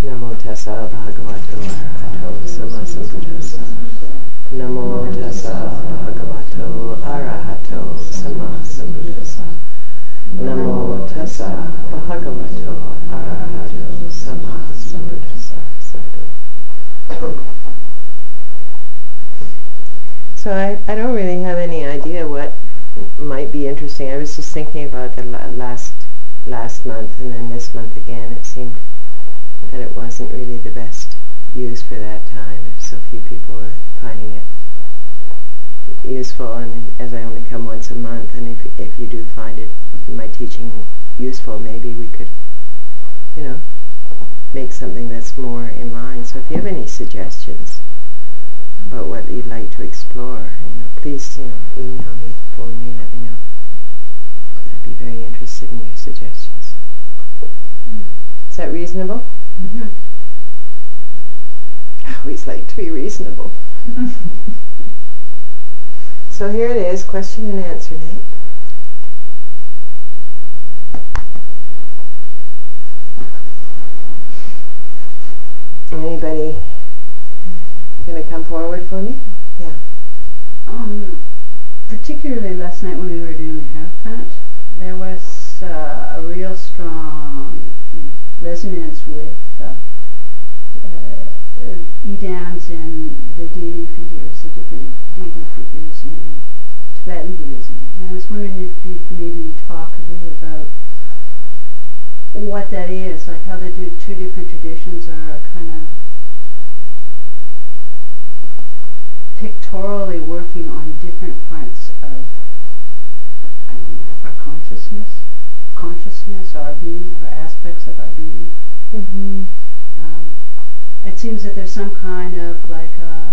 Namo tassa bhagavato arahato sammasambuddhassa. Namo tassa bhagavato arahato sammasambuddhassa. Namo tassa bhagavato arahato sammasambuddhassa. So I don't really have any idea what might be interesting. I was just thinking about the last month and then this month again. It seemed that it wasn't really the best use for that time if so few people were finding it useful, and as I only come once a month, and if you do find it, my teaching useful, maybe we could, make something that's more in line. So if you have any suggestions about what you'd like to explore, please, email me, phone me, let me know. I'd be very interested in your suggestions. Is that reasonable? Mm-hmm. I always like to be reasonable. So here it is, question and answer night. Anybody going to come forward for me? Yeah. Particularly last night when we were doing the Hierophant, there was a real strong resonance with Idams in the deity figures, the different deity figures in Tibetan Buddhism. And I was wondering if you could maybe talk a bit about what that is, like how the two different traditions are kind of pictorially working on different parts of, I don't know, our consciousness, our being, or aspects of our being. Mm-hmm. It seems that there's some kind of like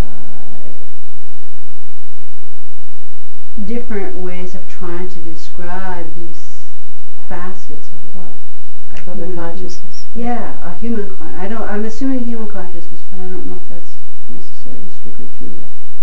different ways of trying to describe these facets of what Of the consciousness. Yeah, a human I'm assuming human consciousness, but I don't know if that's necessarily strictly true.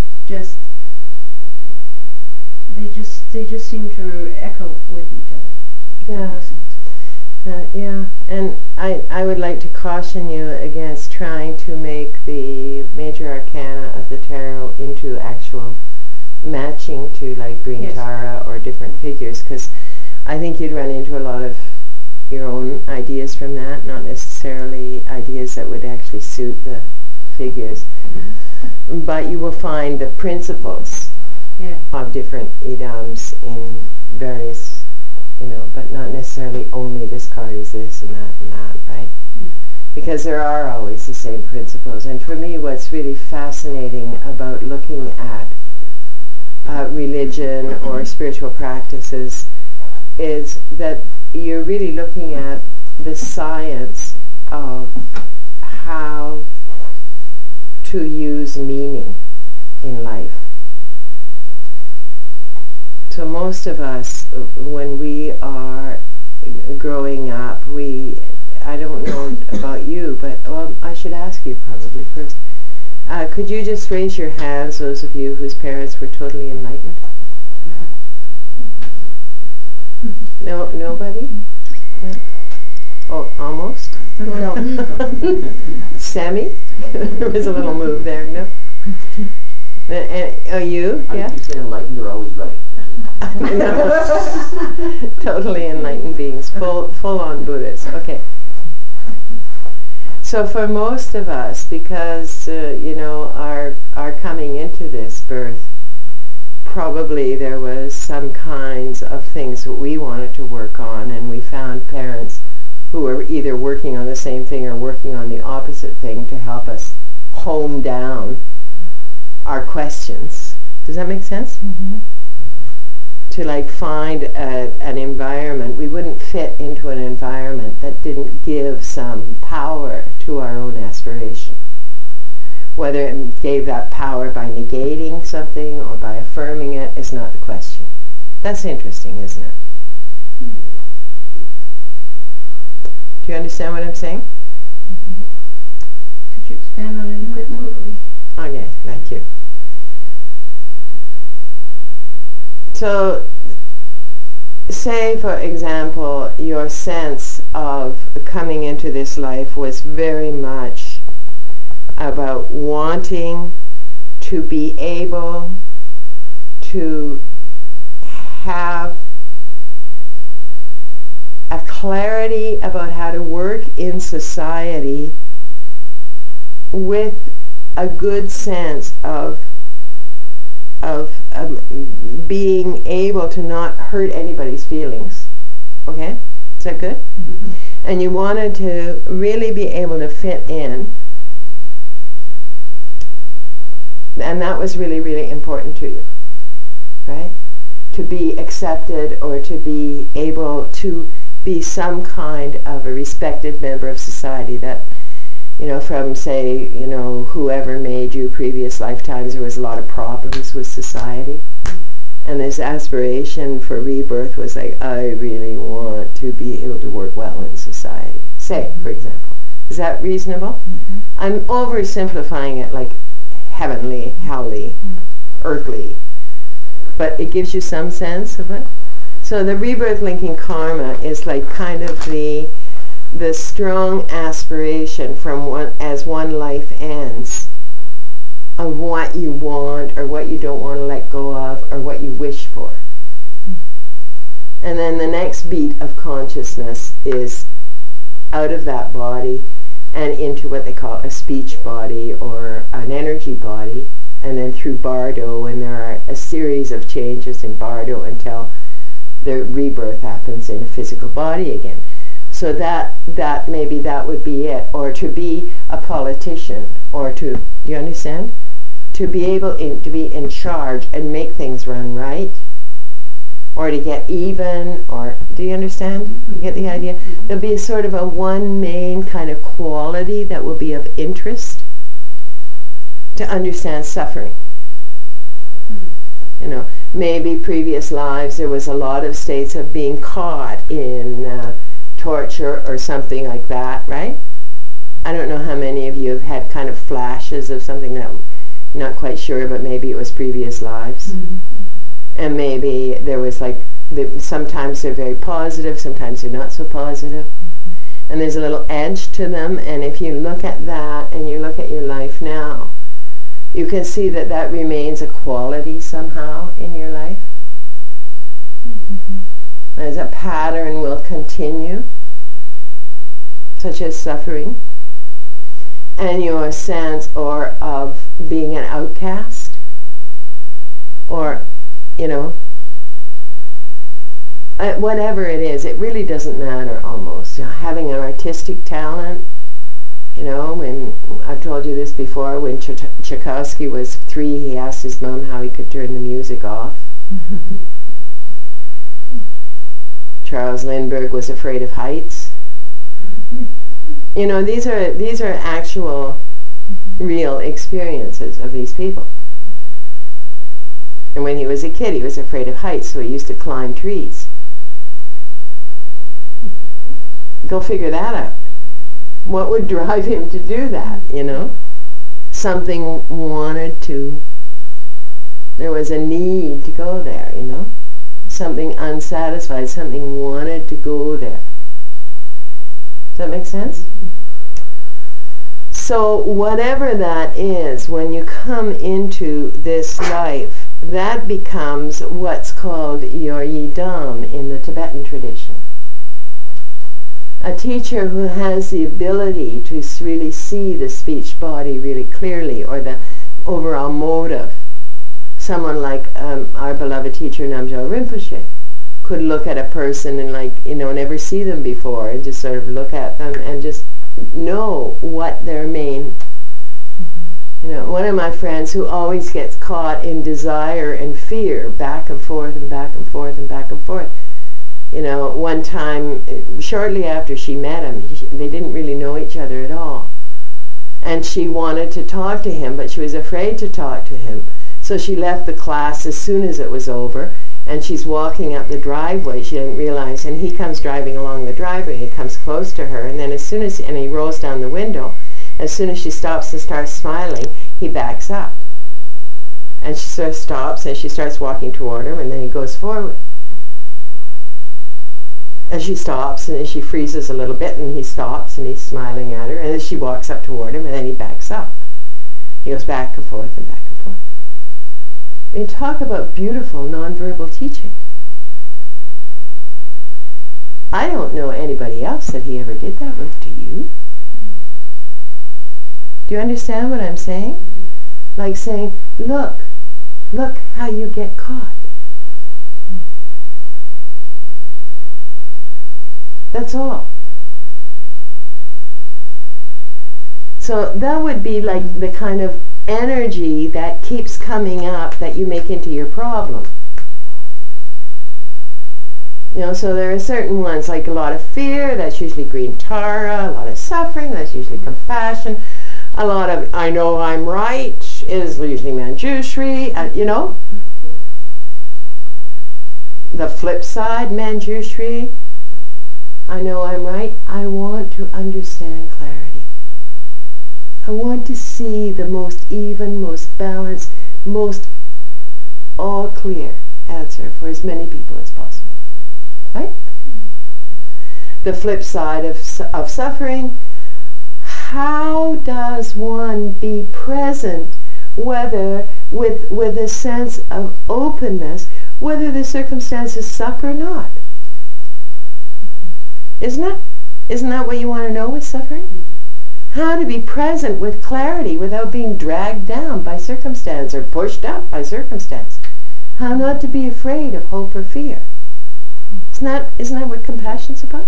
They just seem to echo with each other. If that makes sense. Yeah, and I would like to caution you against trying to make the major arcana of the tarot into actual matching to like green Yes. Tara or different figures, because I think you'd run into a lot of your own ideas from that, not necessarily ideas that would actually suit the figures. Mm-hmm. But you will find the principles of different idams in various, but not necessarily only this card is this and that, right? Yeah. Because there are always the same principles. And for me, what's really fascinating about looking at religion or spiritual practices is that you're really looking at the science of how to use meaning in life. So most of us, when we are growing up, I don't know about you, but I should ask you probably first. Could you just raise your hands, those of you whose parents were totally enlightened? No, nobody? No? Oh, almost? No. Sammy? There was a little move there, no? You? I Yeah? think you say enlightened are always right. No. Totally enlightened beings, full-on Buddhists. Okay. So for most of us, because our coming into this birth, probably there was some kinds of things that we wanted to work on, and we found parents who were either working on the same thing or working on the opposite thing to help us hone down our questions. Does that make sense? Mm-hmm. To find an environment. We wouldn't fit into an environment that didn't give some power to our own aspiration. Whether it gave that power by negating something or by affirming it is not the question. That's interesting, isn't it? Do you understand what I'm saying? Could you expand on it a bit more? Okay, thank you. So, say for example, your sense of coming into this life was very much about wanting to be able to have a clarity about how to work in society with a good sense of being able to not hurt anybody's feelings. Okay? Is that good? Mm-hmm. And you wanted to really be able to fit in. And that was really, really important to you. Right? To be accepted, or to be able to be some kind of a respected member of society. That, from, say, whoever made you previous lifetimes, there was a lot of problems with society. And this aspiration for rebirth was like, I really want to be able to work well in society. Say, for example. Is that reasonable? Mm-hmm. I'm oversimplifying it like heavenly, howly, earthly. But it gives you some sense of it. So the rebirth linking karma is like kind of the strong aspiration from as one life ends, of what you want or what you don't want to let go of or what you wish for. And then the next beat of consciousness is out of that body and into what they call a speech body or an energy body, and then through Bardo, and there are a series of changes in Bardo until the rebirth happens in a physical body again. So that maybe that would be it. Or to be a politician, or to, do you understand? To be able to be in charge and make things run right, or to get even, or, do you understand? You get the idea? There'll be a sort of a one main kind of quality that will be of interest to understand suffering. Maybe previous lives there was a lot of states of being caught in torture or something like that, right? I don't know how many of you have had kind of flashes of something that I'm not quite sure, but maybe it was previous lives. Mm-hmm. And maybe there was sometimes they're very positive, sometimes they're not so positive. Mm-hmm. And there's a little edge to them, and if you look at that and you look at your life now, you can see that remains a quality somehow in your life. Mm-hmm. As a pattern will continue, such as suffering, and your sense of being an outcast, or, whatever it is, it really doesn't matter almost. Having an artistic talent, when I've told you this before, when Tchaikovsky was 3, he asked his mom how he could turn the music off. Mm-hmm. Charles Lindbergh was afraid of heights. Mm-hmm. These are actual, real experiences of these people. And when he was a kid, he was afraid of heights, so he used to climb trees. Go figure that out. What would drive him to do that, Something wanted to, there was a need to go there, Something unsatisfied, something wanted to go there. Does that make sense? So whatever that is, when you come into this life, that becomes what's called your yidam in the Tibetan tradition. A teacher who has the ability to really see the speech body really clearly, or the overall motive. Someone like our beloved teacher Namgyal Rinpoche could look at a person and never see them before, and just sort of look at them and just know what their main. One of my friends who always gets caught in desire and fear, back and forth and back and forth and back and forth. One time, shortly after she met him, they didn't really know each other at all. And she wanted to talk to him, but she was afraid to talk to him. So she left the class as soon as it was over, and she's walking up the driveway. She didn't realize, and he comes driving along the driveway. He comes close to her, and then and he rolls down the window. As soon as she stops and starts smiling, he backs up. And she sort of stops, and she starts walking toward him, and then he goes forward. And she stops, and she freezes a little bit, and he stops, and he's smiling at her, and then she walks up toward him, and then he backs up. He goes back and forth and back and forth. I mean, talk about beautiful nonverbal teaching. I don't know anybody else that he ever did that with. Do you? Do you understand what I'm saying? Like saying, look how you get caught. That's all. So that would be like the kind of energy that keeps coming up that you make into your problem. You know, so there are certain ones, like a lot of fear, that's usually green Tara, a lot of suffering, that's usually compassion, a lot of I know I'm right is usually Manjushri, you know. The flip side, Manjushri, I know I'm right, I want to understand clarity. I want to see the most even, most balanced, most all clear answer for as many people as possible. Right? The flip side of suffering, how does one be present, whether with a sense of openness, whether the circumstances suck or not? Isn't that what you want to know with suffering? How to be present with clarity without being dragged down by circumstance or pushed up by circumstance. How not to be afraid of hope or fear. Isn't that what compassion's about?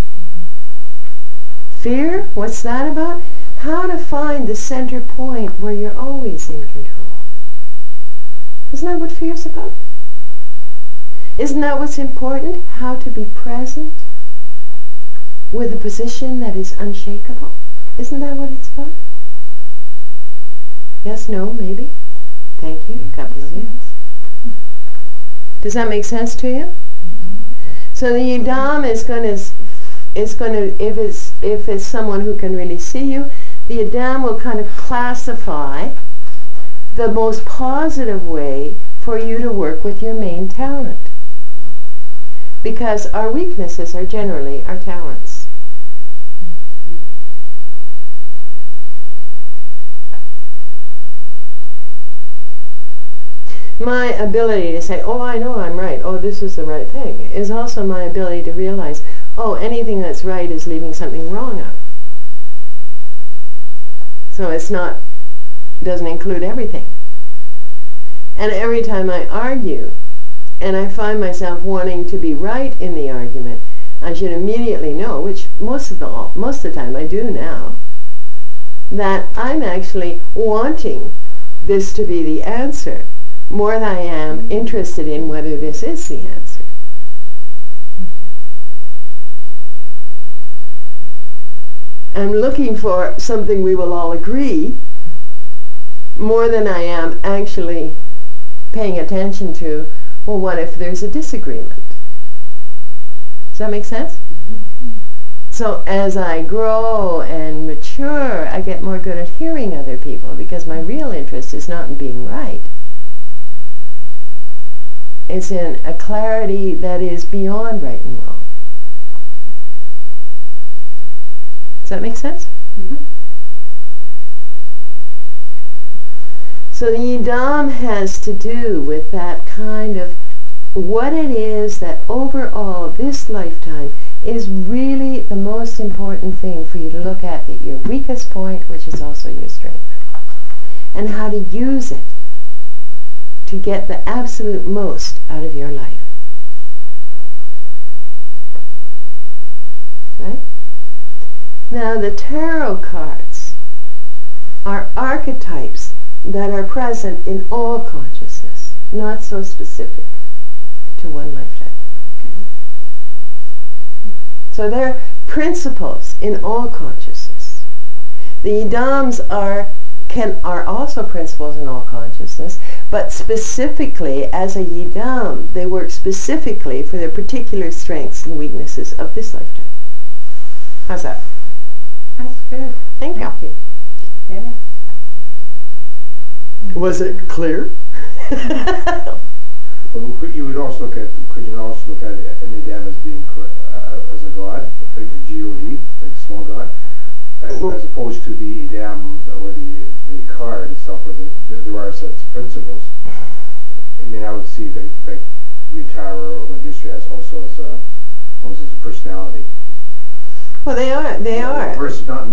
Fear, what's that about? How to find the center point where you're always in control. Isn't that what fear's about? Isn't that what's important? How to be present with a position that is unshakable. Isn't that what it's about? Yes, no, maybe? Thank you, a couple of yes. Does that make sense to you? So the yidam is going to, if it's someone who can really see you, the yidam will kind of classify the most positive way for you to work with your main talent. Because our weaknesses are generally our talents. My ability to say, oh, I know I'm right, oh, this is the right thing, is also my ability to realize, oh, anything that's right is leaving something wrong out. So doesn't include everything. And every time I argue, and I find myself wanting to be right in the argument, I should immediately know, which most of the time I do now, that I'm actually wanting this to be the answer more than I am interested in whether this is the answer. I'm looking for something we will all agree more than I am actually paying attention to, well, what if there's a disagreement? Does that make sense? Mm-hmm. So as I grow and mature, I get more good at hearing other people because my real interest is not in being right. It's in a clarity that is beyond right and wrong. Does that make sense? Mm-hmm. So the yidam has to do with that kind of what it is that overall this lifetime is really the most important thing for you to look at your weakest point, which is also your strength, and how to use it to get the absolute most out of your life. Right? Now the tarot cards are archetypes that are present in all consciousness, not so specific to one lifetime. So they're principles in all consciousness. The yidams are also principles in all consciousness, but specifically as a yidam, they work specifically for the particular strengths and weaknesses of this lifetime. How's that? That's good. Thank you. Yeah. Was it clear? Well, you would also look at, could you also look at an Idam as being as a god, like a God, like a small god, as opposed to the Idam or the card itself, where there are such principles. I mean, I would see like Guitara or Magistri as also as almost as a personality. Well, they are. They are. Versus not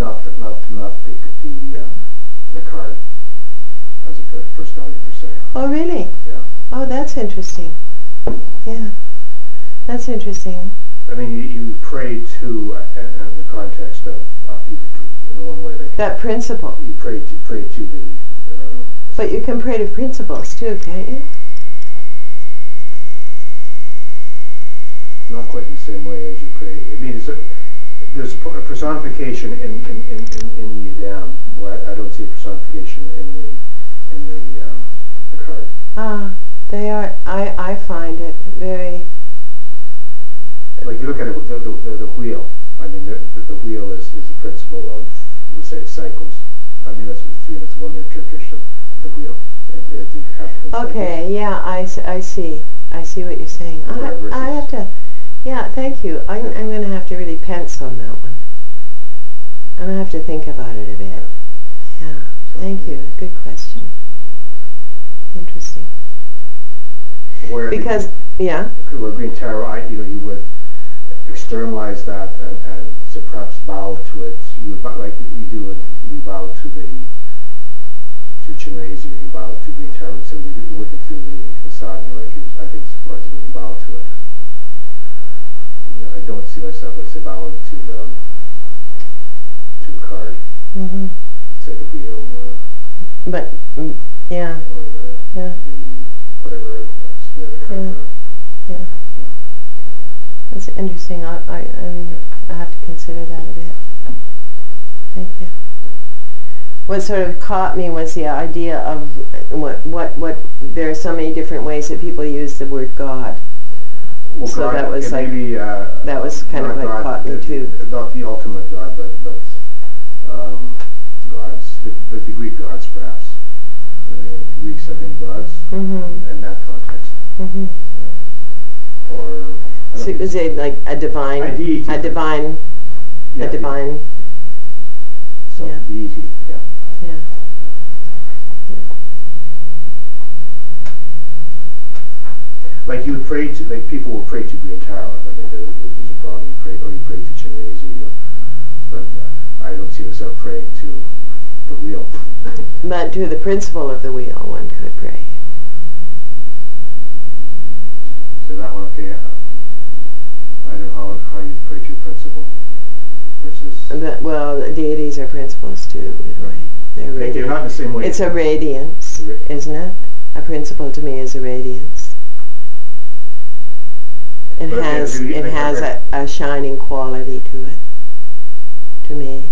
the card as a personality per se. Oh, really? Yeah. Oh, that's interesting. Yeah, that's interesting. I mean, you pray to in the context of in one way like that principle. You pray to the. But you can pray to principles too, can't you? Not quite in the same way as you pray. I mean, there's a personification in the Idam. Where I don't see a personification in the card. Ah, they are. I find it very. Like you look at it, the wheel. I mean, the wheel is a principle of, let's say, cycles. I mean, that's one interpretation of the wheel. Okay. Yeah, I see. I see what you're saying. I have to. Yeah, thank you. I'm going to have to really pencil on that one. I'm going to have to think about it a bit. Yeah, thank you. Good question. Interesting. Because, yeah? Where Green Tarot, you would externalize that and so perhaps bow to it. You would, like we do, we bow to Chinrezi, you bow to Green Tarot. So you're working through the sadhana, right? I think it's important when you bow to it. I don't see myself, let's say, bowing to a card. Mm-hmm. Say the wheel or... But, yeah. Or the whatever. Yeah. That's interesting. I have to consider that a bit. Thank you. What sort of caught me was the idea of what there are so many different ways that people use the word God. Well, so God, that was like maybe, that was kind of like God, caught me too. Not the ultimate God, but gods, the Greek gods perhaps. The Greeks have been gods in that context. Mm-hmm. Yeah. Or so is it like a divine, deity. a divine. So yeah. Deity. Yeah. Yeah. Like you would pray to, like people will pray to Green Tarot. I mean, there's a problem. You pray to Chinrezi, but I don't see myself praying to the wheel. But to the principle of the wheel, one could pray. So that one, okay. I don't know how you pray to principle versus. Well, deities are principles too, in a way. They're radiant. They're not in the same way. It's a radiance, isn't it? A principle to me is a radiance. It has a shining quality to it, to me.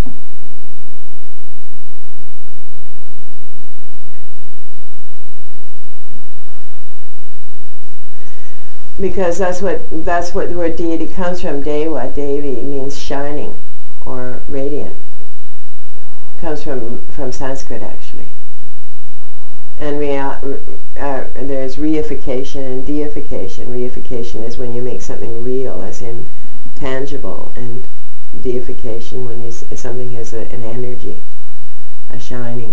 Because that's what the word deity comes from. Deva, Devi means shining or radiant. Comes from Sanskrit actually. And there's reification and deification. Reification is when you make something real, as in tangible, and deification when something has an energy, a shining.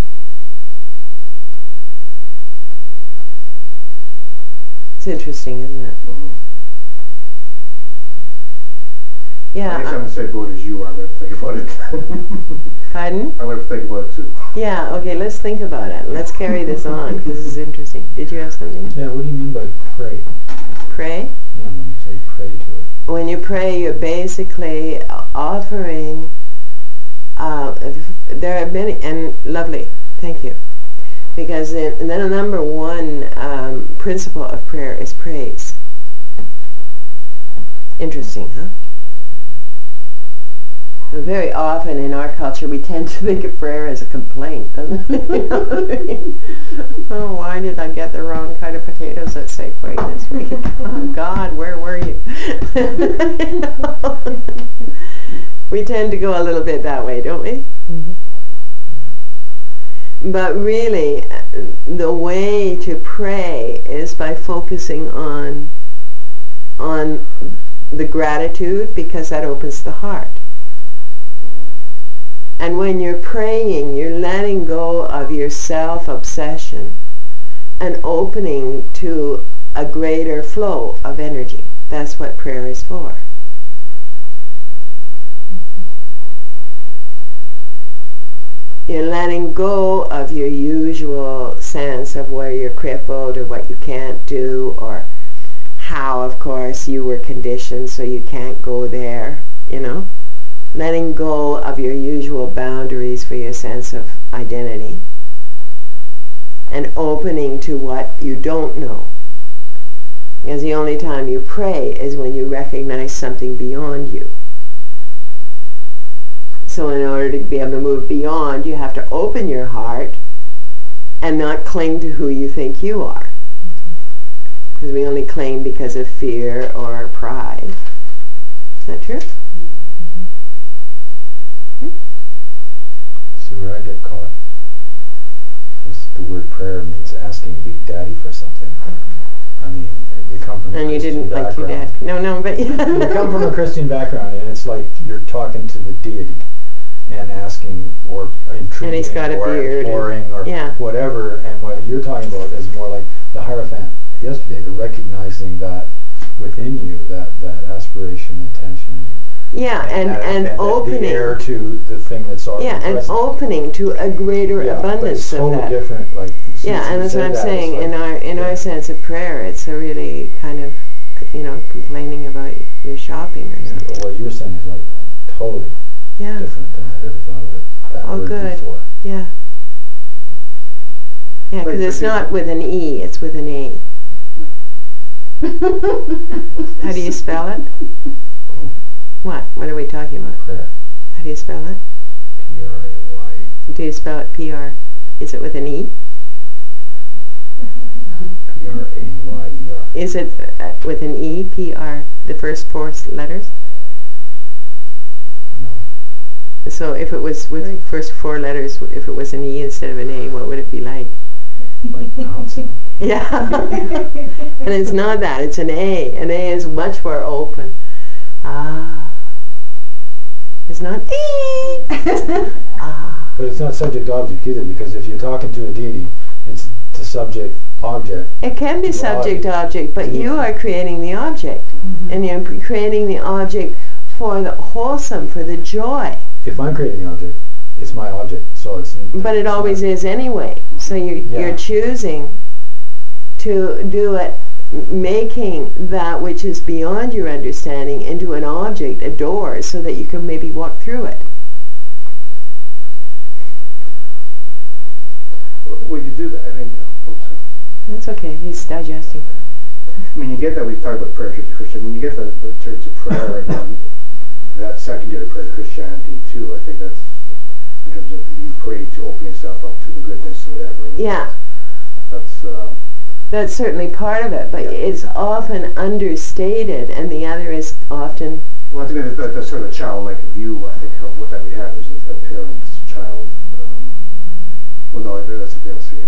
It's interesting, isn't it? Mm-hmm. Yeah. Next time I say God as you, I'm going to think about it. Pardon? I'm going to think about it too. Yeah, okay, let's think about it. Let's carry this on, because this is interesting. Did you have something? Yeah, what do you mean by pray? Pray? Yeah, when you say pray to it. When you pray, you're basically offering, there are many, and lovely, thank you. Because then the number one principle of prayer is praise. Interesting, huh? Very often in our culture we tend to think of prayer as a complaint, doesn't it? You know what I mean? Oh, why did I get the wrong kind of potatoes at Safeway this week? Oh God, where were you? We tend to go a little bit that way, don't we? Mm-hmm. But really, the way to pray is by focusing on the gratitude, because that opens the heart. And when you're praying, you're letting go of your self-obsession and opening to a greater flow of energy. That's what prayer is for. You're letting go of your usual sense of where you're crippled or what you can't do, or how, of course, you were conditioned so you can't go there, you know. Letting go of your usual boundaries for your sense of identity and opening to what you don't know. Because the only time you pray is when you recognize something beyond you. So in order to be able to move beyond, you have to open your heart and not cling to who you think you are. Because we only cling because of fear or pride. Is that true? See where I get caught is the word prayer means asking Big Daddy for something. I mean, you come from And a you Christian didn't like your dad. background. No, but You come from a Christian background, and it's like you're talking to the deity and asking or entreating And he's got a or beard imploring or yeah. whatever. And what you're talking about is more like the Hierophant yesterday, the recognizing that within you, that aspiration, intention, yeah, and opening. the air to the thing that's already Yeah, and present. opening to a greater Yeah, but abundance it's of totally that. different. Like Yeah, and that's what I'm saying. In our yeah. sense of prayer, it's a really kind of, complaining about your shopping or Yeah, something. but what you were saying is like totally Yeah. different than I'd ever thought of it. That Oh, word good. before. Yeah. Yeah, because it's not with an E, it's with an A. How do you spell it? Ooh, What? What are we talking about? prayer. How do you spell it? P-R-A-Y. Do you spell it P-R? Is it with an E? P-R-A-Y-E-R. Is it with an E, P-R, the first four letters? No. So if it was with first four letters, if it was an E instead of an A, what would it be like? Like bouncing. Yeah. And it's not that, it's an A. An A is much more open. Ah. It's not E. Ah. But it's not subject-object either, because if you're talking to a deity, it's the subject-object. It can be subject-object, but you are creating the object. Mm-hmm. And you're creating the object for the wholesome, for the joy. If I'm creating the object, it's my object, so it's... But it always is anyway. So you're choosing to do it, making that which is beyond your understanding into an object, a door, so that you can maybe walk through it. Well, you do that. I mean, That's okay. He's digesting. you get that. We talk about prayer to Christian. When you get the terms of prayer and then that secondary prayer to Christianity too, I think that's in terms of you pray to open yourself up to the goodness or whatever. Yeah. That's certainly part of it, but it's often understated, and the other is often... Well, I think that's sort of a childlike view, I think, of what that we have is a parent's child. Well, no, that's a PLCM,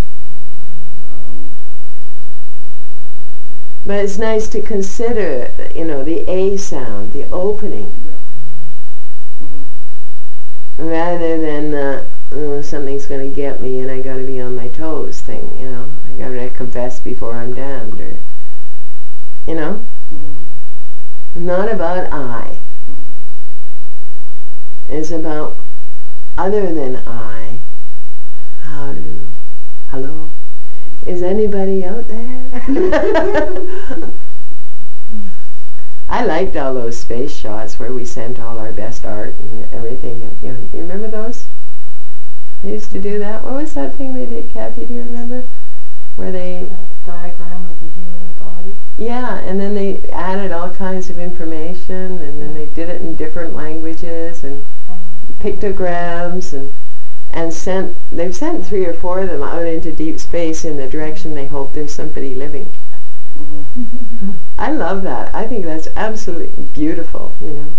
But it's nice to consider, the A sound, the opening, yeah. Mm-hmm. rather than something's going to get me and I got to be on my toes thing, I got to confess before I'm damned, or, Mm-hmm. not about I. It's about other than I. Hello? Is anybody out there? I liked all those space shots where we sent all our best art and everything. And, you remember those? They used to do that. What was that thing they did, Kathy? Do you remember? Where they... diagram of the human body. Yeah, and then they added all kinds of information, and then they did it in different languages and pictograms, and they've sent 3 or 4 of them out into deep space in the direction they hope there's somebody living. Mm-hmm. I love that. I think that's absolutely beautiful,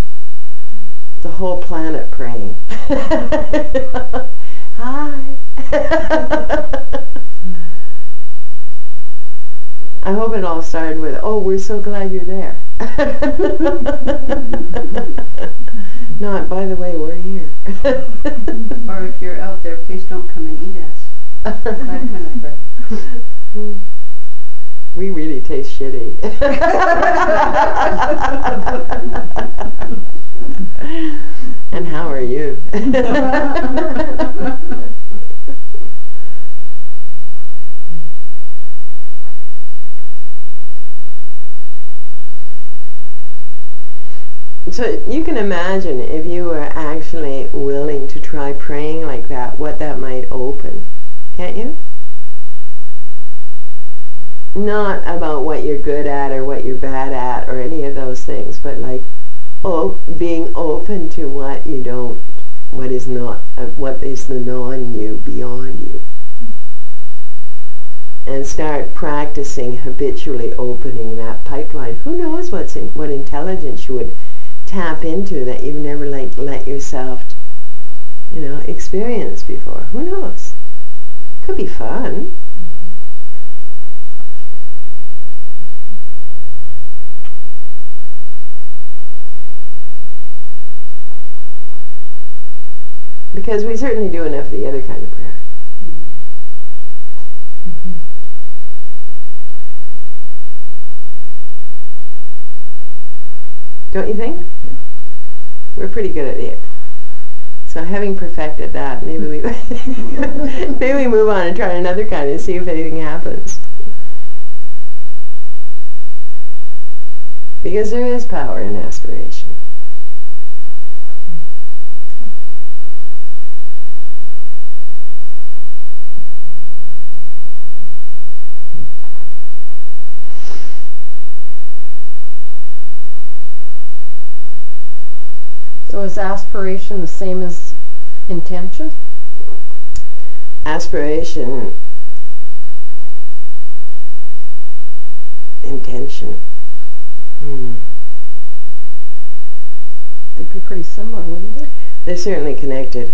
The whole planet praying. Hi. I hope it all started with, "Oh, we're so glad you're there." Not, "By the way, we're here." Or if you're out there, please don't come and eat us. That kind of prayer. We really taste shitty. And how are you? So you can imagine if you were actually willing to try praying like that, what that might open, can't you? Not about what you're good at or what you're bad at or any of those things, but like, being open to what you don't, what is not, what is the non-you, beyond you. And start practicing habitually opening that pipeline. Who knows what intelligence you would tap into that you've never let yourself, experience before. Who knows? Could be fun. Because we certainly do enough of the other kind of prayer. Don't you think? Yeah. We're pretty good at it. So having perfected that, maybe we maybe we move on and try another kind and see if anything happens. Because there is power in aspiration. So is aspiration the same as intention? Aspiration, intention. They'd be pretty similar, wouldn't they? They're certainly connected.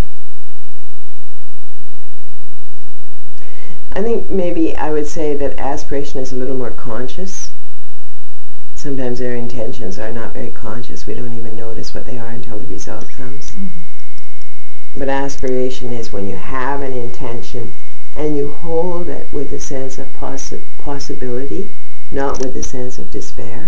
I think maybe I would say that aspiration is a little more conscious. Sometimes our intentions are not very conscious. We don't even notice what they are until the result comes. But aspiration is when you have an intention and you hold it with a sense of possibility, not with a sense of despair.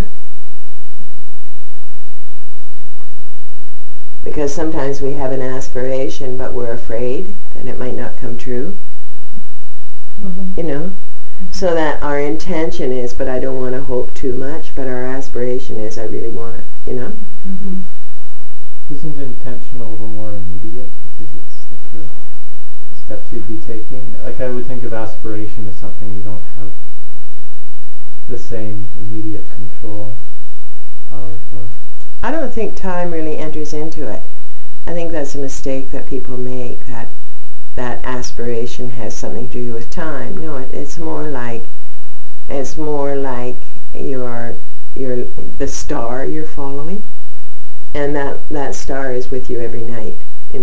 Because sometimes we have an aspiration but we're afraid that it might not come true. So that our intention is, but I don't want to hope too much, but our aspiration is, I really want it, Isn't intention a little more immediate because it's like the steps you'd be taking? Like I would think of aspiration as something you don't have the same immediate control of. I don't think time really enters into it. I think that's a mistake that people make, that aspiration has something to do with time. No, it's more like you're the star you're following, and that star is with you every night.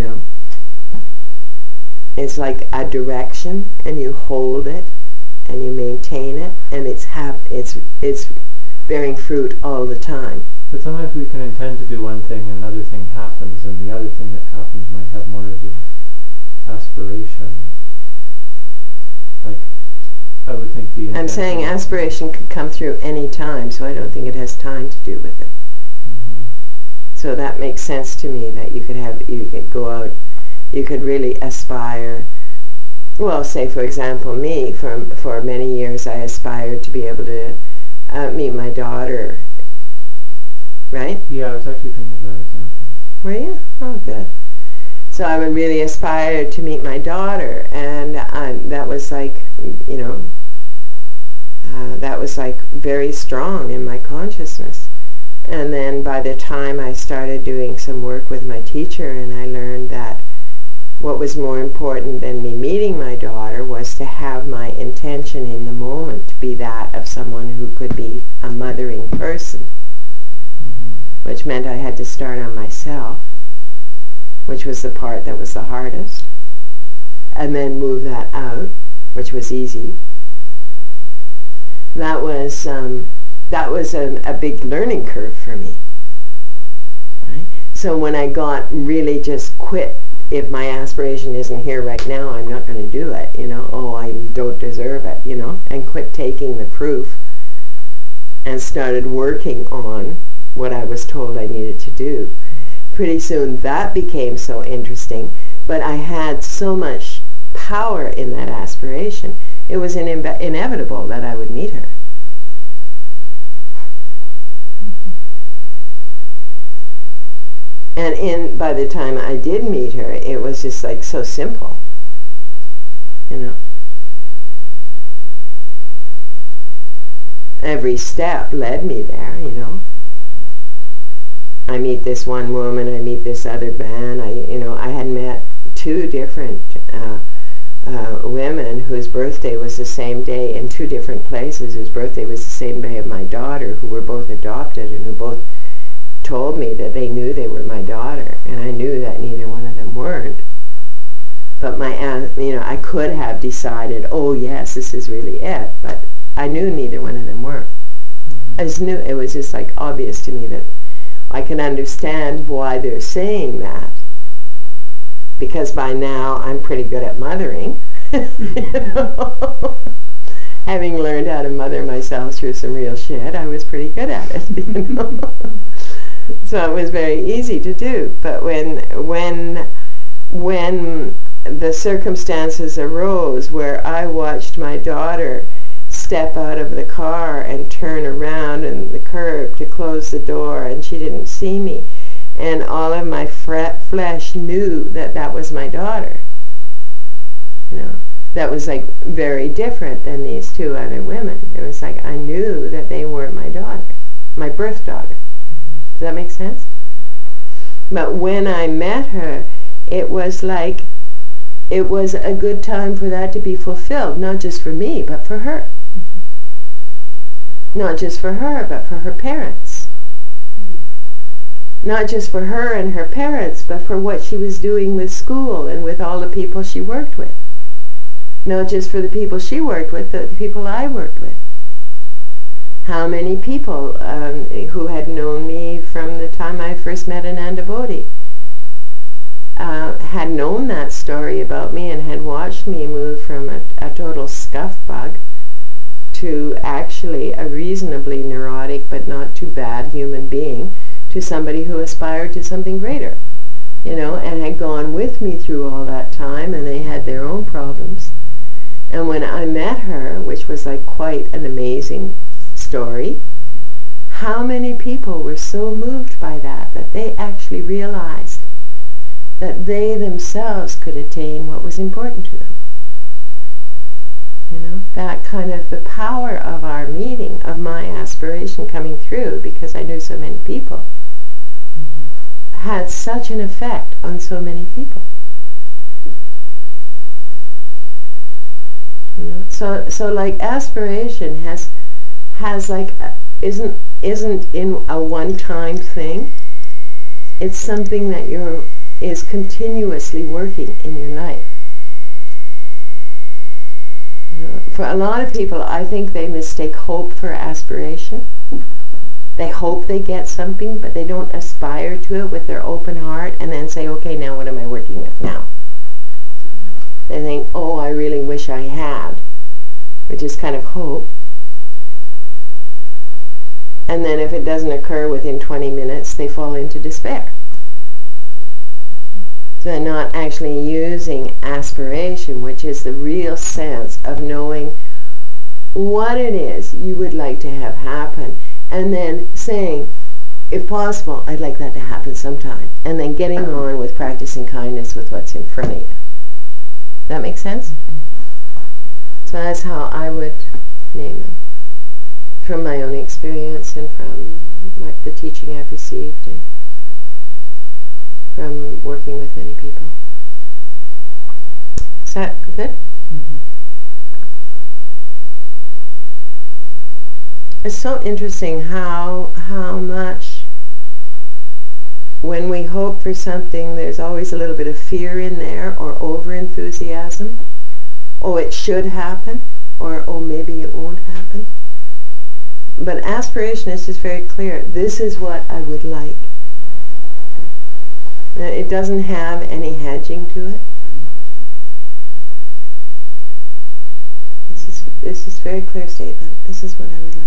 It's like a direction, and you hold it, and you maintain it, and it's bearing fruit all the time. But sometimes we can intend to do one thing and another thing happens, and the other thing that happens might have more of an aspiration. Like, I would think the intention... I'm saying aspiration could come through any time, so I don't think it has time to do with it. So that makes sense to me, that you could go out, you could really aspire. Well, say for example me, for many years I aspired to be able to meet my daughter, right? Yeah, I was actually thinking of that example. Were you? Oh, good. So I would really aspire to meet my daughter, and that was like, that was like very strong in my consciousness. And then by the time I started doing some work with my teacher, and I learned that what was more important than me meeting my daughter was to have my intention in the moment to be that of someone who could be a mothering person, which meant I had to start on myself, which was the part that was the hardest. and then move that out, which was easy. That was a big learning curve for me. Right? So when I got really just quit, if my aspiration isn't here right now, I'm not going to do it, oh, I don't deserve it, and quit taking the proof and started working on what I was told I needed to do. Pretty soon that became so interesting, but I had so much power in that aspiration, it was inevitable that I would meet her. And by the time I did meet her, it was just like so simple, Every step led me there, I meet this one woman, I meet this other man. I had met two different women whose birthday was the same day in two different places, whose birthday was the same day of my daughter, who were both adopted and who both told me that they knew they were my daughter, and I knew that neither one of them weren't. But I could have decided, oh yes, this is really it, but I knew neither one of them were. I just knew, it was just like obvious to me that I can understand why they're saying that, because by now I'm pretty good at mothering. Having learned how to mother myself through some real shit, I was pretty good at it. So it was very easy to do. But when the circumstances arose where I watched my daughter step out of the car and turn around in the curb to close the door, and she didn't see me, and all of my flesh knew that that was my daughter, that was like very different than these two other women. It was like I knew that they weren't my daughter, my birth daughter. Does that make sense? But when I met her, it was like it was a good time for that to be fulfilled, not just for me, but for her. Not just for her, but for her parents. Not just for her and her parents, but for what she was doing with school and with all the people she worked with. Not just for the people she worked with, but the people I worked with. How many people who had known me from the time I first met Ananda Bodhi had known that story about me and had watched me move from a total scuff bug to actually a reasonably neurotic but not too bad human being, to somebody who aspired to something greater, and had gone with me through all that time, and they had their own problems. And when I met her, which was like quite an amazing story, how many people were so moved by that they actually realized that they themselves could attain what was important to them. That kind of the power of our meeting, of my aspiration coming through, because I knew so many people, had such an effect on so many people. So like aspiration has like isn't in a one-time thing. It's something that is continuously working in your life. For a lot of people, I think they mistake hope for aspiration. They hope they get something, but they don't aspire to it with their open heart and then say, okay, now what am I working with now? They think, oh, I really wish I had, which is kind of hope. And then if it doesn't occur within 20 minutes, they fall into despair. So they're not actually using aspiration, which is the real sense of knowing what it is you would like to have happen, and then saying, if possible, I'd like that to happen sometime, and then getting on with practicing kindness with what's in front of you. Does that make sense? So that's how I would name them, from my own experience and from the teaching I've received and from working with many people. Is that good? Mm-hmm. It's so interesting how much when we hope for something, there's always a little bit of fear in there, or over-enthusiasm. Oh, it should happen, or oh, maybe it won't happen. But aspiration is just very clear. This is what I would like. It doesn't have any hedging to it. This is very clear statement. This is what I would like.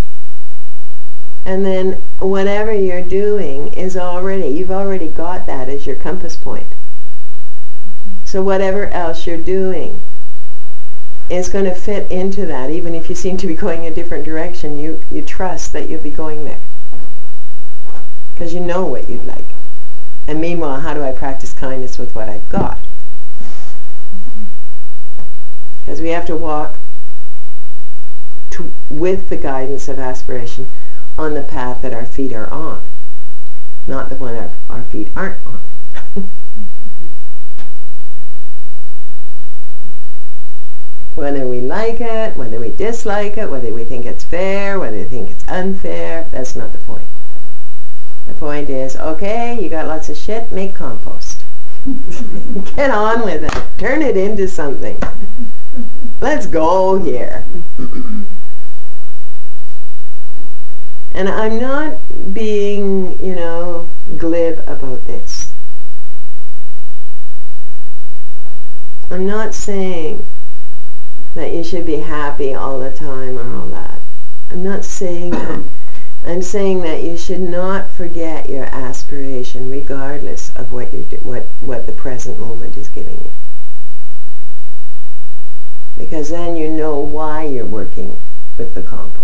And then whatever you're doing is you've already got that as your compass point. So whatever else you're doing is going to fit into that. Even if you seem to be going a different direction, you trust that you'll be going there. Because you know what you'd like. And meanwhile, how do I practice kindness with what I've got? Because we have to walk with the guidance of aspiration on the path that our feet are on, not the one our feet aren't on. Whether we like it, whether we dislike it, whether we think it's fair, whether we think it's unfair, that's not the point. The point is, okay, you got lots of shit, make compost. Get on with it. Turn it into something. Let's go here. And I'm not being, glib about this. I'm not saying that you should be happy all the time or all that. I'm not saying that. I'm saying that you should not forget your aspiration regardless of what what the present moment is giving you. Because then you know why you're working with the compost.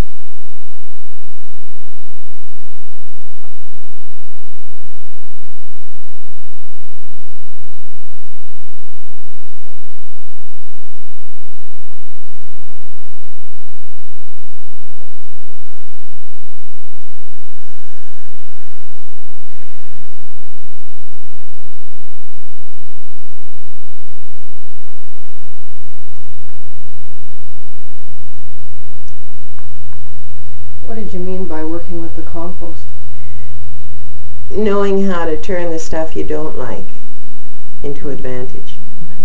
What did you mean by working with the compost? Knowing how to turn the stuff you don't like into advantage,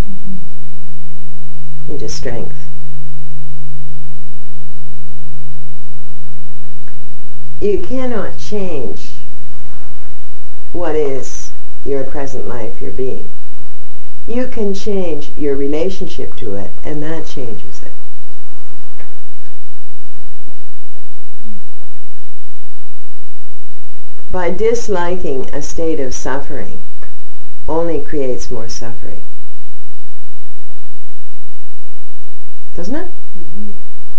into strength. You cannot change what is your present life, your being. You can change your relationship to it, and that changes it. By disliking a state of suffering only creates more suffering. Doesn't it? Mm-hmm.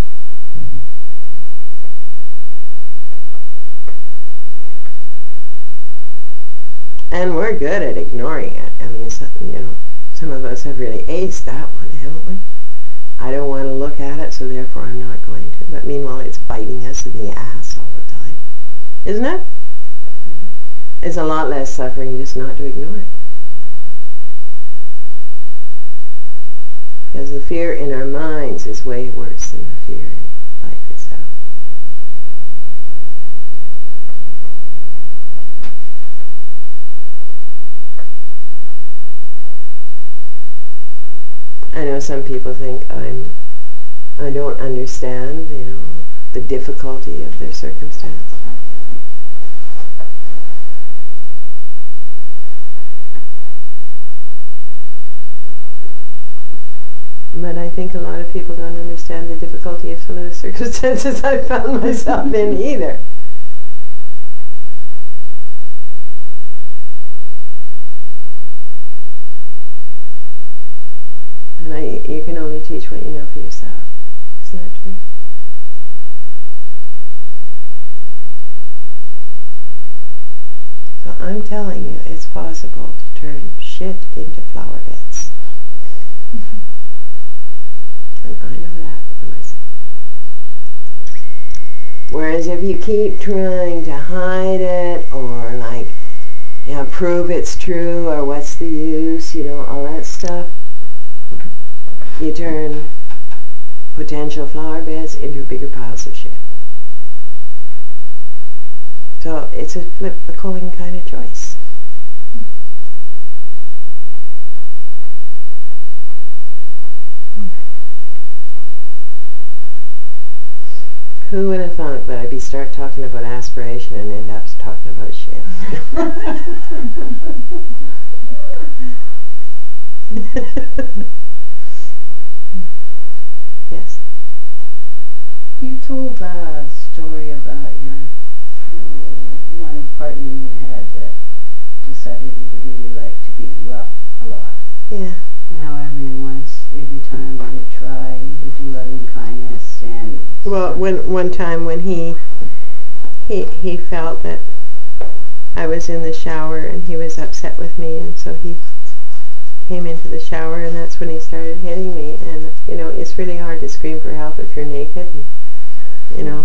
And we're good at ignoring it. I mean, some of us have really aced that one, haven't we? I don't want to look at it, so therefore I'm not going to. But meanwhile, it's biting us in the ass all the time. Isn't it? It's a lot less suffering just not to ignore it. Because the fear in our minds is way worse than the fear in life itself. I know some people think I don't understand, the difficulty of their circumstance. But I think a lot of people don't understand the difficulty of some of the circumstances I've found myself in either. And you can only teach what you know for yourself. Isn't that true? So I'm telling you, it's possible to turn shit into flower beds. And I know that for myself. Whereas if you keep trying to hide it or prove it's true or what's the use, all that stuff, you turn potential flower beds into bigger piles of shit. So it's a flip the coin kind of choice. Who would have thought that I'd be start talking about aspiration and end up talking about shit? Yes. You told a story about your one partner you had that decided he would really like to be in love a lot. Yeah. And how every time you would try, you would do loving kindness and... Well, one time when he felt that I was in the shower and he was upset with me, and so he came into the shower, and that's when he started hitting me. And you know, it's really hard to scream for help if you're naked, and, you know.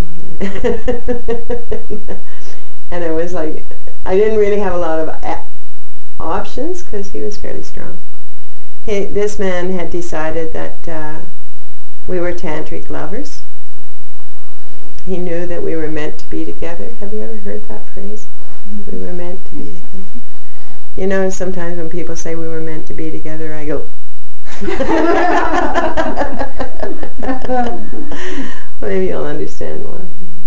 And it was like I didn't really have a lot of options because he was fairly strong. This man had decided that we were tantric lovers. He knew that we were meant to be together. Have you ever heard that phrase? We were meant to be together. You know, sometimes when people say we were meant to be together, I go, maybe you'll understand why.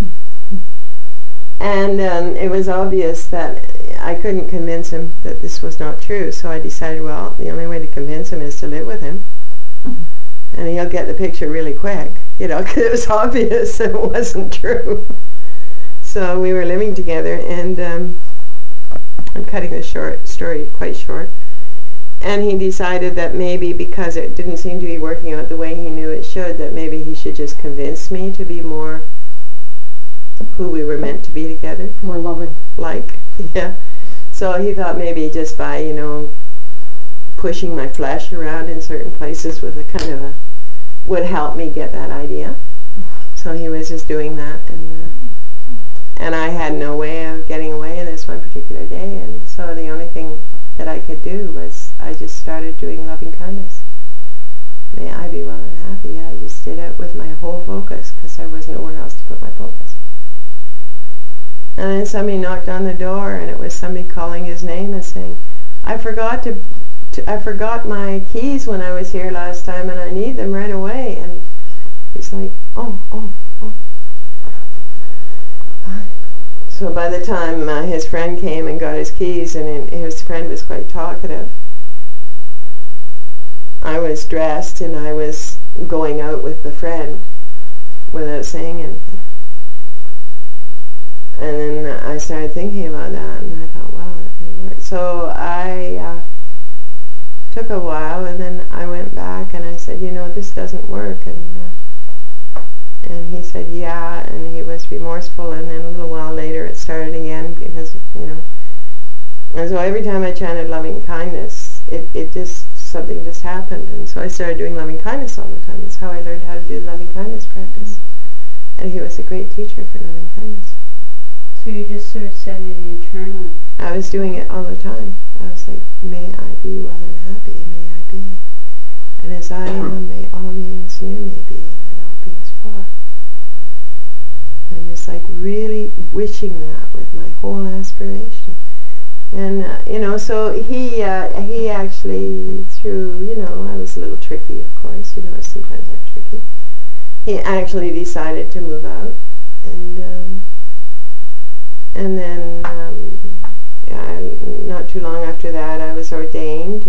And it was obvious that I couldn't convince him that this was not true, so I decided, well, the only way to convince him is to live with him. And he'll get the picture really quick, you know, because it was obvious that it wasn't true. So we were living together, and I'm cutting the story quite short. And he decided that maybe because it didn't seem to be working out the way he knew it should, that maybe he should just convince me to be more who we were meant to be together. More loving. Yeah. So he thought maybe just by, you know, pushing my flesh around in certain places with a kind of would help me get that idea. So he was just doing that, and I had no way of getting away in this one particular day, and so the only thing that I could do was I just started doing loving kindness. May I be well and happy. I just did it with my whole focus because there was nowhere else to put my focus. And then somebody knocked on the door, and it was somebody calling his name and saying, I forgot my keys when I was here last time, and I need them right away. And he's like, oh. So by the time his friend came and got his keys, and his friend was quite talkative, I was dressed and I was going out with the friend without saying anything. And then I started thinking about that, and I thought, wow, that really worked. So I took a while, and then I went back and I said, you know, this doesn't work. And he said, yeah, and he was remorseful, and then a little while later it started again because, you know. And so every time I chanted loving kindness, it just, something just happened. And so I started doing loving kindness all the time. That's how I learned how to do the loving kindness practice. And he was a great teacher for loving kindness. So you just sort of said it internally. I was doing it all the time. I was like, may I be well and happy, may I be. And as I am, may all beings near me be, and all beings far. And just like really wishing that with my whole aspiration. And, you know, so he actually, through, you know, I was a little tricky, of course, you know, sometimes I'm tricky. He actually decided to move out. And then, not too long after that, I was ordained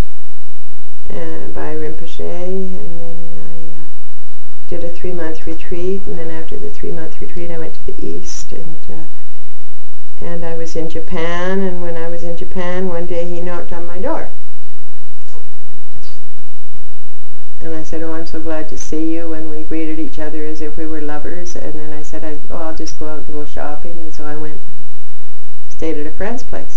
by Rinpoche, and then I did a 3-month retreat, and then after the 3-month retreat, I went to the East, and I was in Japan, and when I was in Japan, one day he knocked on my door. And I said, oh, I'm so glad to see you, and we greeted each other as if we were lovers, and then I said, I'll just go out and go shopping, and so I went, stayed at a friend's place.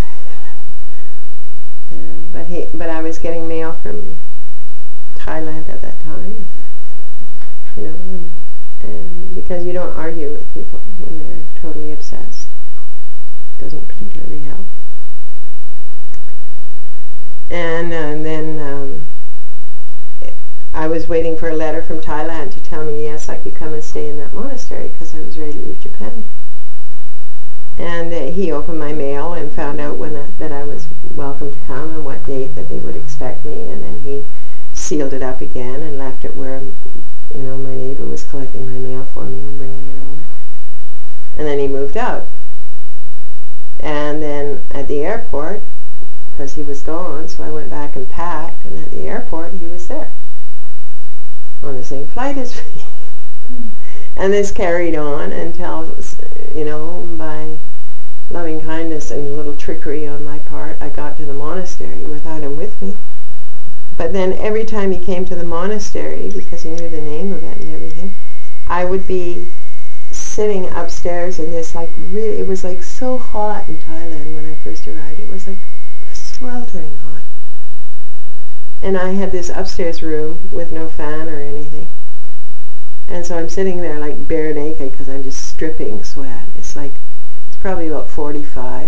But I was getting mail from Thailand at that time, you know, and because you don't argue with people when they're totally obsessed. It doesn't particularly help. And then I was waiting for a letter from Thailand to tell me, yes, I could come and stay in that monastery because I was ready to leave Japan. And he opened my mail and found out that I was welcome to come and what date that they would expect me. And then he sealed it up again and left it where, my neighbor was collecting my mail for me and bringing it over. And then he moved out. And then at the airport, because he was gone, so I went back and packed, and at the airport he was there on the same flight as me. And this carried on until, by loving kindness and a little trickery on my part, I got to the monastery without him with me. But then every time he came to the monastery, because he knew the name of it and everything, I would be sitting upstairs in this it was so hot in Thailand when I first arrived. It was sweltering hot. And I had this upstairs room with no fan or anything. And so I'm sitting there bare naked because I'm just stripping sweat. It's probably about 45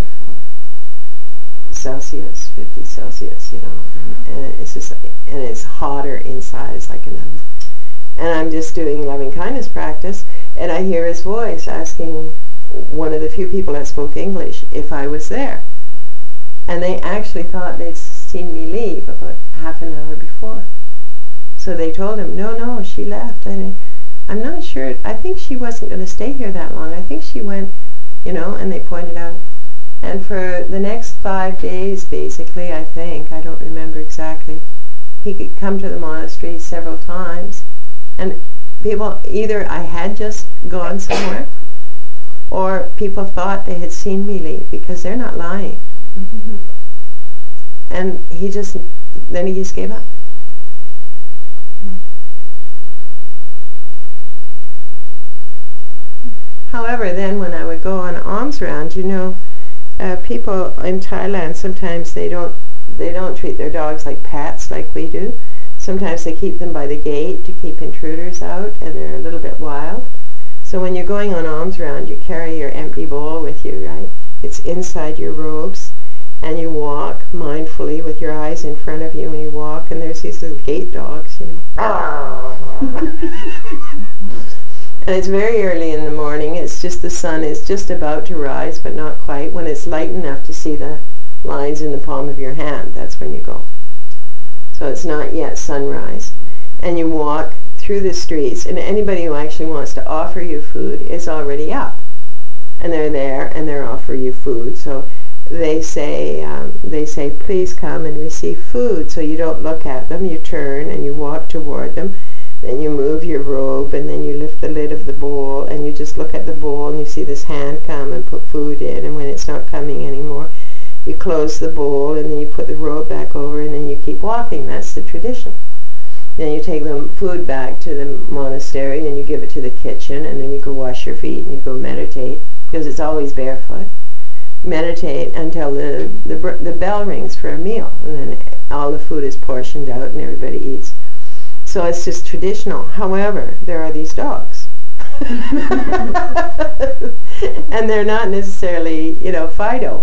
Celsius, 50 Celsius, and it's just, and it's hotter inside. It's like an oven. And I'm just doing loving kindness practice, and I hear his voice asking one of the few people that spoke English if I was there. And they actually thought they'd seen me leave about half an hour before. So they told him, no, she left. And I'm not sure. I think she wasn't going to stay here that long. I think she went, and they pointed out. And for the next 5 days, basically, I don't remember exactly, he could come to the monastery several times. And people, either I had just gone somewhere, or people thought they had seen me leave, because they're not lying. Mm-hmm. And he just gave up. However, then when I would go on alms round, people in Thailand, sometimes they don't treat their dogs like pets like we do. Sometimes they keep them by the gate to keep intruders out, and they're a little bit wild. So when you're going on alms round, you carry your empty bowl with you, right? It's inside your robes, and you walk mindfully with your eyes in front of you, and you walk, and there's these little gate dogs, And it's very early in the morning. It's just the sun is just about to rise, but not quite. When it's light enough to see the lines in the palm of your hand, that's when you go. So it's not yet sunrise. And you walk through the streets, and anybody who actually wants to offer you food is already up. And they're there, and they're offering you food. So they say, please come and receive food. So you don't look at them. You turn and you walk toward them. Then you move your robe, and then you lift the lid of the bowl, and you just look at the bowl, and you see this hand come and put food in, and when it's not coming anymore, you close the bowl, and then you put the robe back over, and then you keep walking. That's the tradition. Then you take the food back to the monastery, and you give it to the kitchen, and then you go wash your feet, and you go meditate, because it's always barefoot. Meditate until the bell rings for a meal, and then all the food is portioned out, and everybody eats. So it's just traditional. However, there are these dogs. And they're not necessarily, Fido.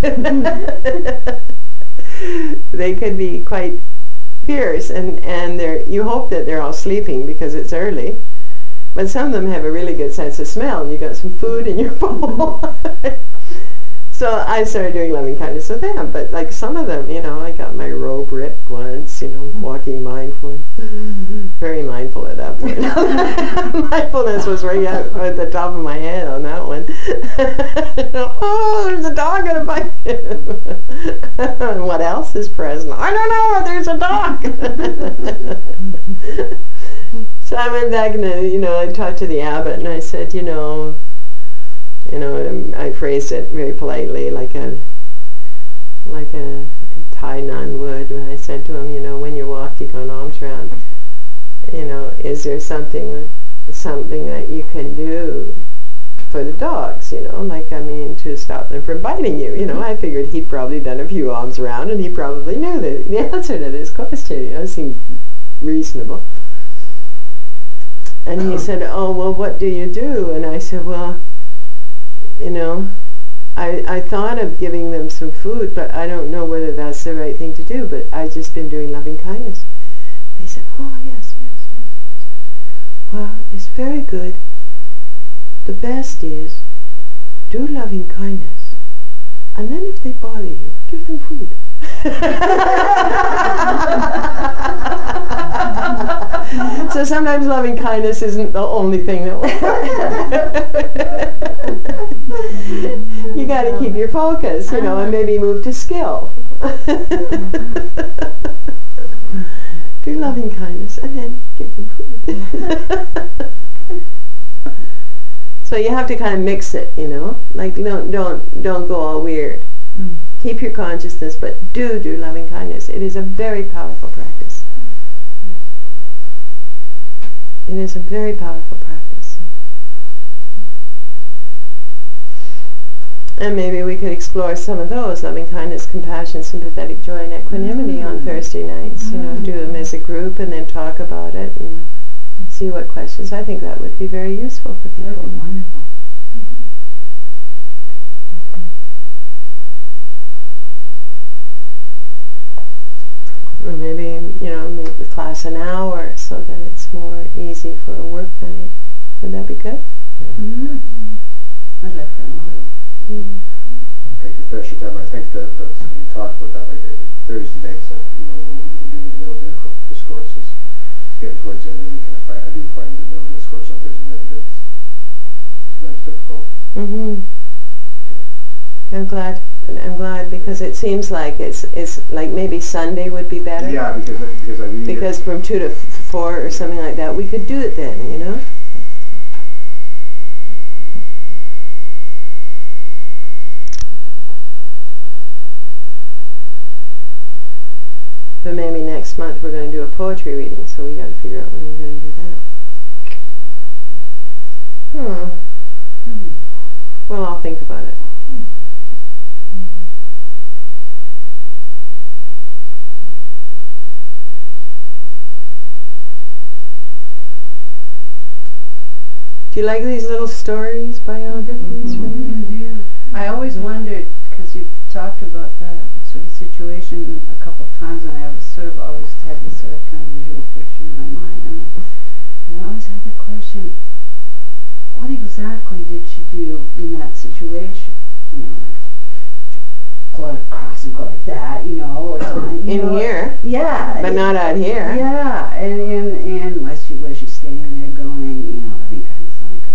They could be quite fierce, and you hope that they're all sleeping because it's early. But some of them have a really good sense of smell, and you got some food in your bowl. So I started doing loving kindness with them, but some of them, I got my robe ripped once, walking mindfully. Very mindful at that point. Mindfulness was right at the top of my head on that one. Oh, there's a dog gonna bite you. What else is present? I don't know, there's a dog. So I went back and I talked to the abbot, and I said, I phrased it very politely, like a Thai nun would. When I said to him, when you're walking on alms round, is there something that you can do for the dogs? To stop them from biting you. I figured he'd probably done a few alms round, and he probably knew the answer to this question. It seemed reasonable. And he said, "Oh, well, what do you do?" And I said, "Well, I thought of giving them some food, but I don't know whether that's the right thing to do, but I've just been doing loving kindness." They said, "Oh, yes. Well, it's very good. The best is do loving kindness, and then if they bother you, give them food. So sometimes loving kindness isn't the only thing that will you got to keep your focus, and maybe move to skill. Do loving kindness and then give them food. So you have to kind of mix it, like don't go all weird. Keep your consciousness, but do loving kindness. It is a very powerful practice. It is a very powerful practice. And maybe we could explore some of those: loving kindness, compassion, sympathetic joy, and equanimity on Thursday nights. Do them as a group and then talk about it and see what questions. I think that would be very useful for people. That would be wonderful. Or maybe, make the class an hour so that it's more easy for a work night. Would that be good? Mm-hmm. I'd like that a lot. Take the fresh time. I think that you talked about that, like Thursday nights that we're doing the middle discourses. Getting towards the end of the week, and I do find the middle discourse on Thursday night a bit sometimes difficult. I'm glad because it seems like it's like maybe Sunday would be better. Yeah, because I really because from 2 to 4 or something like that, we could do it then, But maybe next month we're going to do a poetry reading, so we got to figure out when we're going to do that. Well, I'll think about it. Do you like these little stories, biographies? I always wondered, because you've talked about that sort of situation a couple of times, and I was sort of always had this sort of kind of visual picture in my mind, and I always had the question, what exactly did she do in that situation? Go across and go like that, or something. In here? Yeah. But not out here? Yeah, and was she standing there going, loving kindness,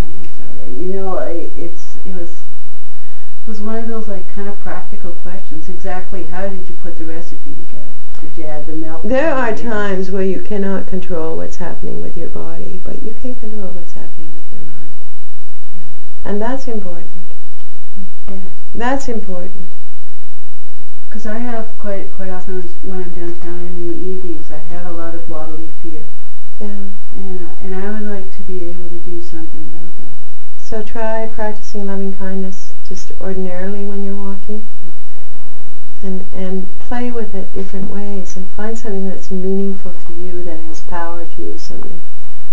it was one of those like kind of practical questions. Exactly how did you put the recipe together? Did you add the milk? There are times where you cannot control what's happening with your body, but you can control what's happening with your mind. And that's important. Yeah. That's important. Because I have quite often when I'm downtown in the evenings, I have a lot of bodily fear. Yeah. And I would like to be able to do something about that. So try practicing loving kindness just ordinarily when you're walking, and play with it different ways, and find something that's meaningful to you, that has power to you, something.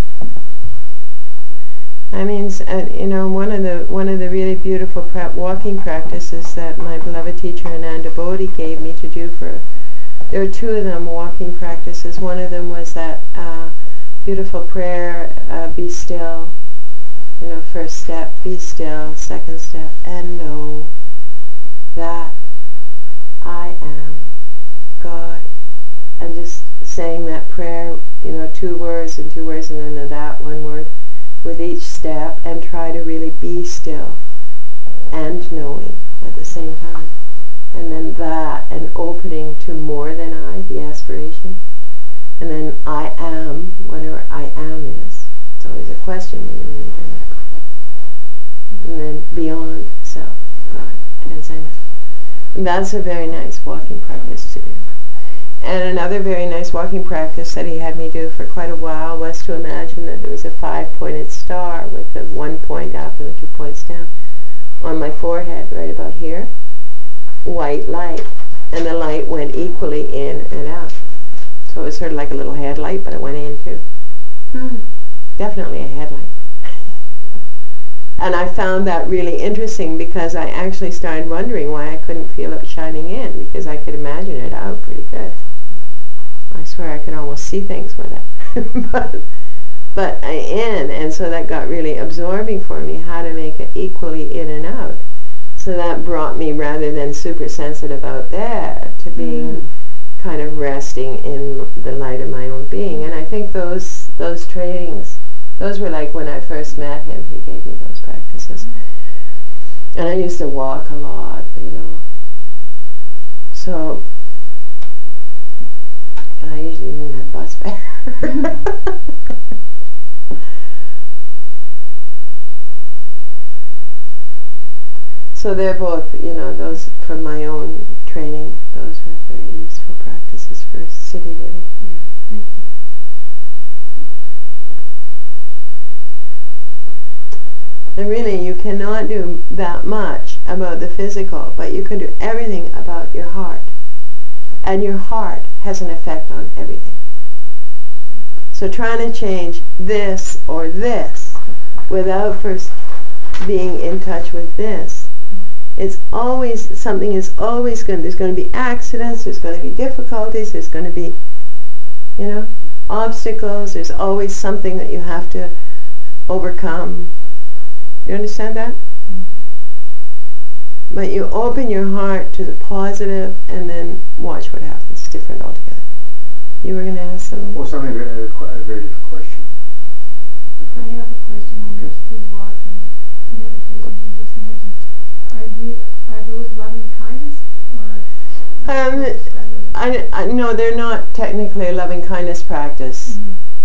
I mean, one of the really beautiful walking practices that my beloved teacher Ananda Bodhi gave me to do there were 2 of them, walking practices. One of them was that beautiful prayer, be still. First step, be still. Second step, and know that I am God. And just saying that prayer, 2 words and 2 words, and then that 1 word with each step, and try to really be still and knowing at the same time. And then that, and opening to more than I, the aspiration. And then I am, whatever I am is. It's always a question when you're really doing it. And then beyond self, God, transcendent. And that's a very nice walking practice to do. And another very nice walking practice that he had me do for quite a while was to imagine that there was a 5-pointed star with the 1 point up and the 2 points down on my forehead, right about here. White light. And the light went equally in and out. So it was sort of like a little headlight, but it went in too. Definitely a headlight. And I found that really interesting because I actually started wondering why I couldn't feel it shining in, because I could imagine it out pretty good. I swear I could almost see things with it. but in, and so that got really absorbing for me, how to make it equally in and out. So that brought me, rather than super sensitive out there, to being kind of resting in the light of my own being. And I think those trainings, those were like when I first met him, he gave me those practices. And I used to walk a lot, you know. So, and I usually didn't have bus fare. So they're both, you know, those from my own training, those were very useful practices for city living. And really, you cannot do that much about the physical, but you can do everything about your heart. And your heart has an effect on everything. So trying to change this or this without first being in touch with this, it's always, something is always going, there's going to be accidents, there's going to be difficulties, there's going to be, you know, obstacles, there's always something that you have to overcome. You understand that? But you open your heart to the positive and then watch what happens. It's different altogether. You were going to ask something? Well, something, a very different question. I have a question on those two walking meditations you just mentioned. Are those loving kindness or? No, they're not technically a loving kindness practice.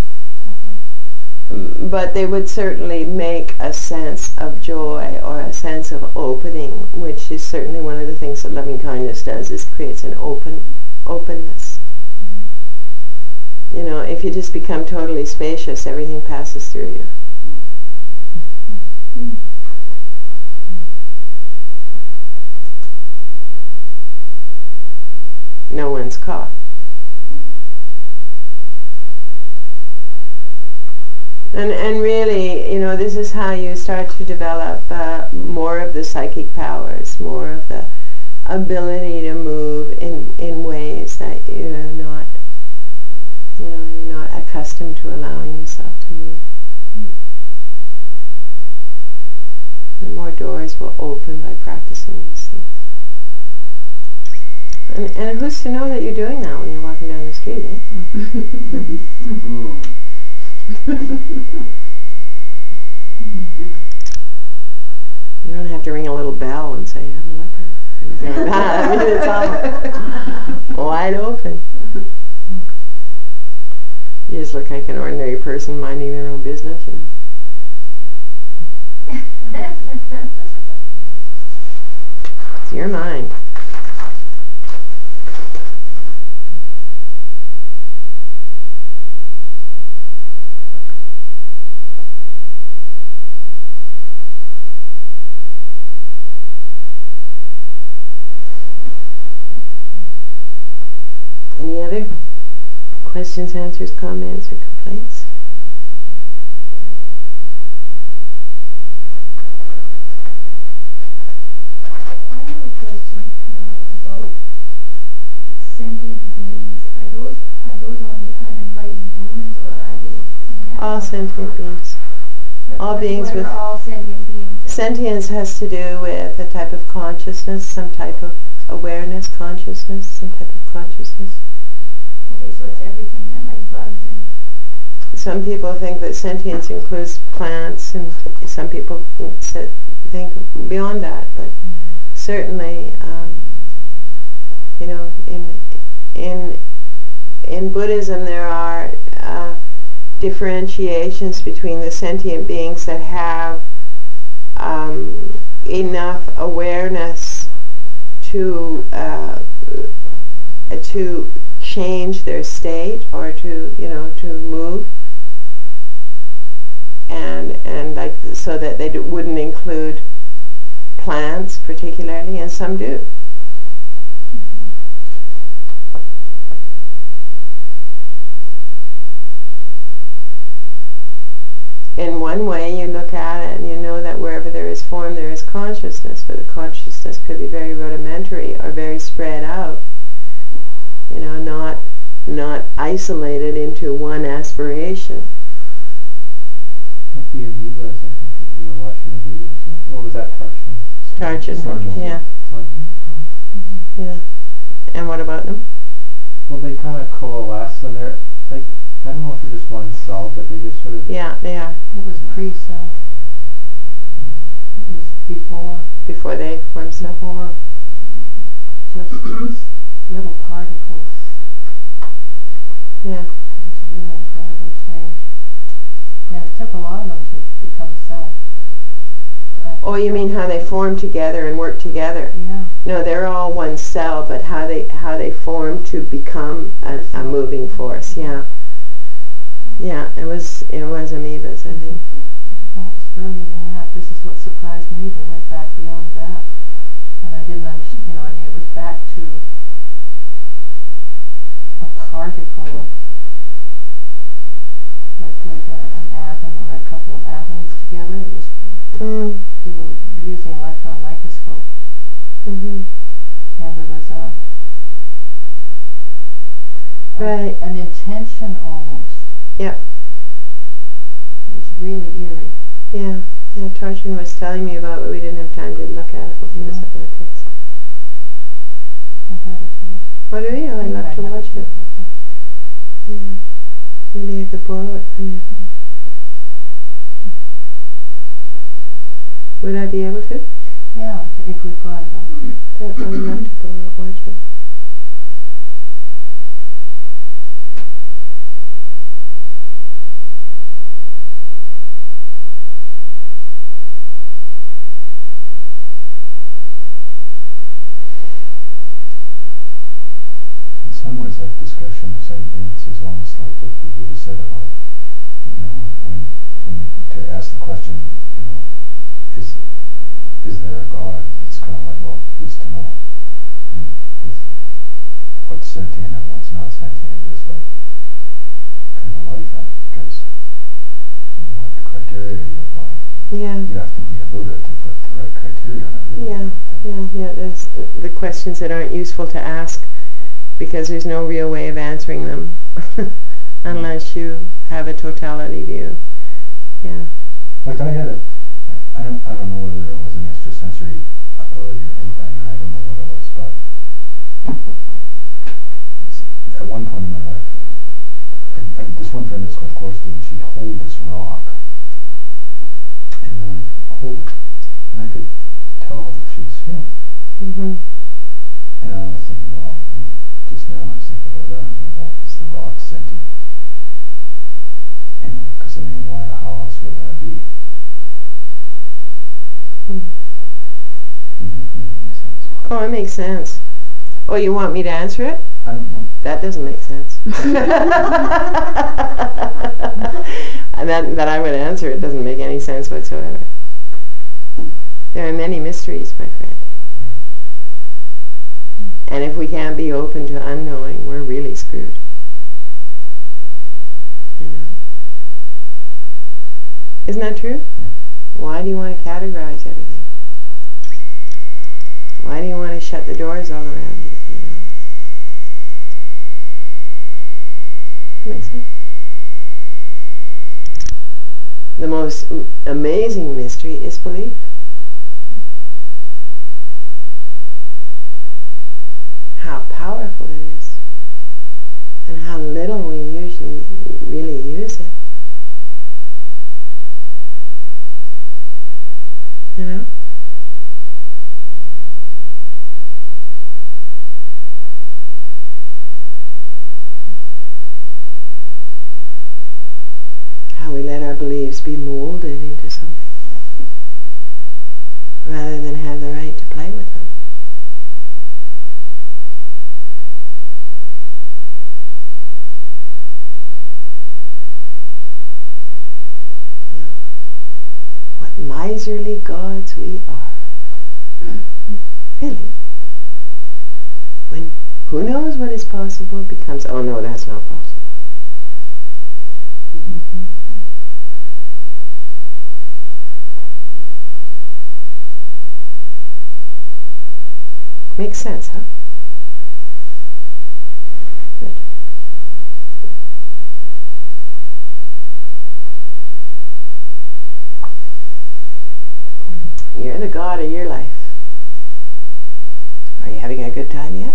But they would certainly make a sense of joy or a sense of opening, which is certainly one of the things that loving kindness does, is creates an openness. You know, if you just become totally spacious, everything passes through you. No one's caught. And really, you know, this is how you start to develop more of the psychic powers, more of the ability to move in ways that you're not accustomed to allowing yourself to move. And more doors will open by practicing these things. And who's to know that you're doing that when you're walking down the street, eh? You don't have to ring a little bell and say, I'm a leper, or anything like that. I mean, it's all wide open. You just look like an ordinary person minding their own business, you know. It's your mind. Any other questions, answers, comments, or complaints? I have a question about sentient beings. Are those only unenlightened beings, or are they? All sentient beings. All beings what with are all sentient beings? Sentience has to do with a type of consciousness, some type of awareness, consciousness, some type of consciousness. Okay, so it's everything then, like bugs and... Some people think that sentience includes plants, and some people think beyond that. But certainly, you know, in Buddhism there are differentiations between the sentient beings that have enough awareness to change their state, or to move, and like, so that they wouldn't include plants particularly, and some do. In one way, you look at it and you know that wherever there is form, there is consciousness, but the consciousness could be very rudimentary or very spread out. You know, not isolated into one aspiration. Like the amoebas, I think you were watching the videos of, or was that Tarshan? Sergeant, Sergeant. yeah, yeah. And what about them? Well, they kind of coalesce, and they're like, I don't know if they're just one cell, but they just sort of. Yeah, they are. It was pre-cell. It was Before they form cell. before just these little particles. Yeah. It was really incredibly strange. And it took a lot of them to become cell. Oh, you mean how they form together and work together? Yeah. No, they're all one cell, but how they form to become a moving force. Yeah. Yeah, it was amoebas, I think. Well, it's earlier than that. This is what surprised me. They went back beyond that. And I didn't understand, I mean, it was back to a particle of, like an atom or a couple of atoms together. It was, they were using electron microscope. Mm-hmm. And there was Right. an intention almost. Yep. It was really eerie. Yeah. Yeah, Tarzan was telling me about, but we didn't have time to look at it before this other kids. I had it here. What do you? I'd I love to have watch it. Yeah. Maybe I could borrow it from you. Would I be able to? Yeah, if we've got it on. I would love to borrow it, watch it. In some ways, that discussion of sentience is almost like what the Buddha said about, when to ask the question, is there a God? It's kind of like, well, who's to know? And with what's sentient and what's not sentient is like kind of life act, because what criteria you apply. Yeah. You have to be a Buddha to put the right criteria on it. Really, Yeah. I think. Yeah. There's the questions that aren't useful to ask because there's no real way of answering them unless you have a totality view. Yeah. Like I had I don't know whether it was an extrasensory ability or anything, I don't know what it was, but at one point in my life, this one friend that's quite close to me, she'd hold this rock, and then I'd hold it, and I could tell that she was feeling. Mm-hmm. And I was thinking, well, just now I was thinking about that, I was going, well, is the rock sentient? Because I mean, how else would that be? It doesn't make any sense. Oh, it makes sense. Oh, you want me to answer it? I don't know. That doesn't make sense. And that I would answer it doesn't make any sense whatsoever. There are many mysteries, my friend. And if we can't be open to unknowing, we're really screwed. Isn't that true? Yeah. Why do you want to categorize everything? Why do you want to shut the doors all around you? That makes sense. The most amazing mystery is belief. How powerful it is, and how little we usually really use it. You know? How we let our beliefs be molded into something rather than have the right to play with them. What miserly gods we are. Really. When who knows what is possible becomes, oh no, that's not possible. Makes sense, huh? Good. You're the god of your life. you having a good time yet?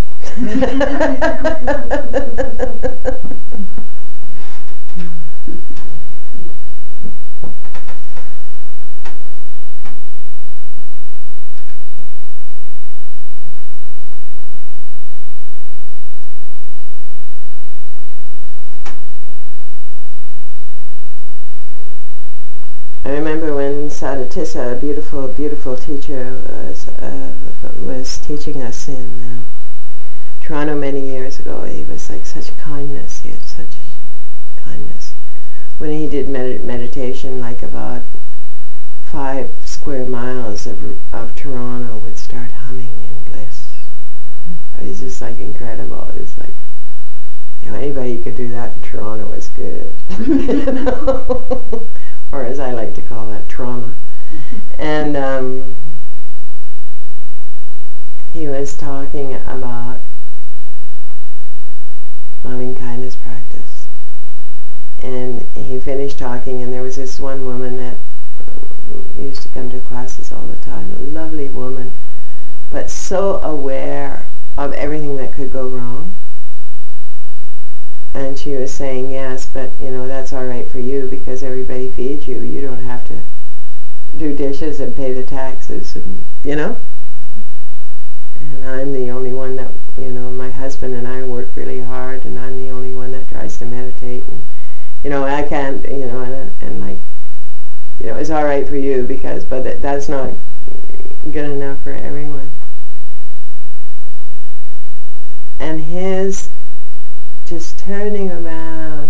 I remember when Sadhutissa, a beautiful, beautiful teacher, was teaching us in Toronto many years ago. He was like such kindness. He had such kindness. When he did meditation, like about 5 square miles of Toronto would start humming in bliss. It was just like incredible. It was like, you know, anybody who could do that in Toronto was good. You know? Or as I like to call that, trauma. And he was talking about loving kindness practice. And he finished talking, and there was this one woman that used to come to classes all the time, a lovely woman, but so aware of everything that could go wrong. And she was saying, yes, but you know, that's all right for you because everybody feeds you. You don't have to do dishes and pay the taxes, and you know. And I'm the only one that, you know, my husband and I work really hard, and I'm the only one that tries to meditate, and you know, I can't, you know, and like, you know, it's all right for you because, but that's not good enough for everyone. And his just turning around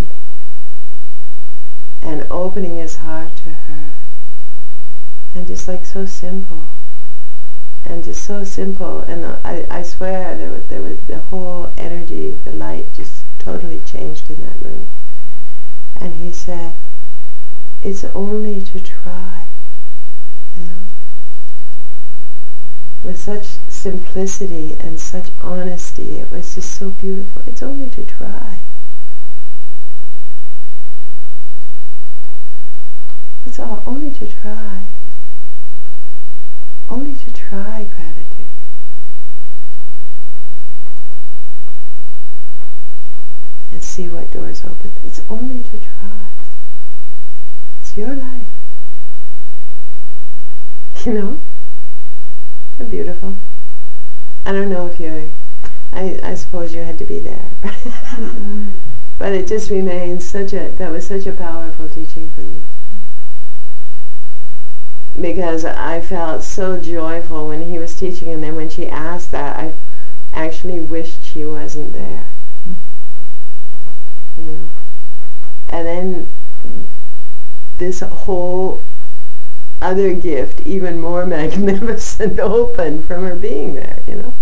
and opening his heart to her, and just like so simple, and just so simple, and I swear there was the whole energy, the light just totally changed in that room. And he said, it's only to try, you know, with such simplicity and such honesty. It was just so beautiful. It's only to try. It's all only to try. Only to try gratitude. And see what doors open. It's only to try. It's your life. You know? They're beautiful. I don't know if you're, I suppose you had to be there. But it just remains that was such a powerful teaching for me. Because I felt so joyful when he was teaching, and then when she asked that, I actually wished she wasn't there. You know? And then this whole other gift, even more magnificent, opened from her being there, you know?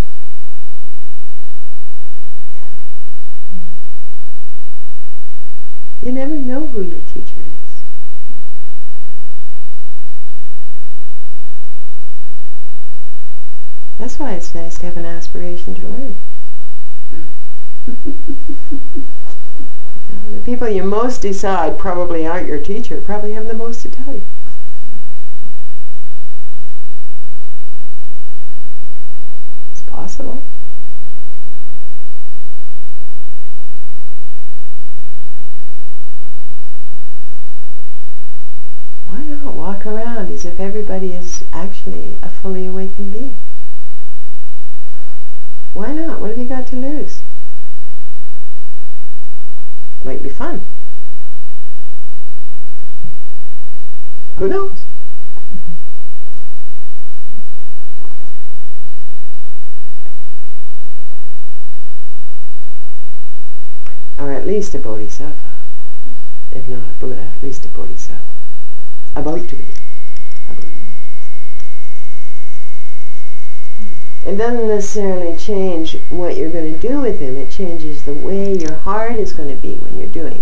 You never know who your teacher is. That's why it's nice to have an aspiration to learn. You know, the people you most decide probably aren't your teacher, probably have the most to tell you. It's possible. Why not walk around as if everybody is actually a fully awakened being? Why not? What have you got to lose? Might be fun. Who knows? Or at least a bodhisattva. If not a Buddha, at least a bodhisattva. About to be a Buddha. It doesn't necessarily change what you're going to do with him. It changes the way your heart is going to be when you're doing.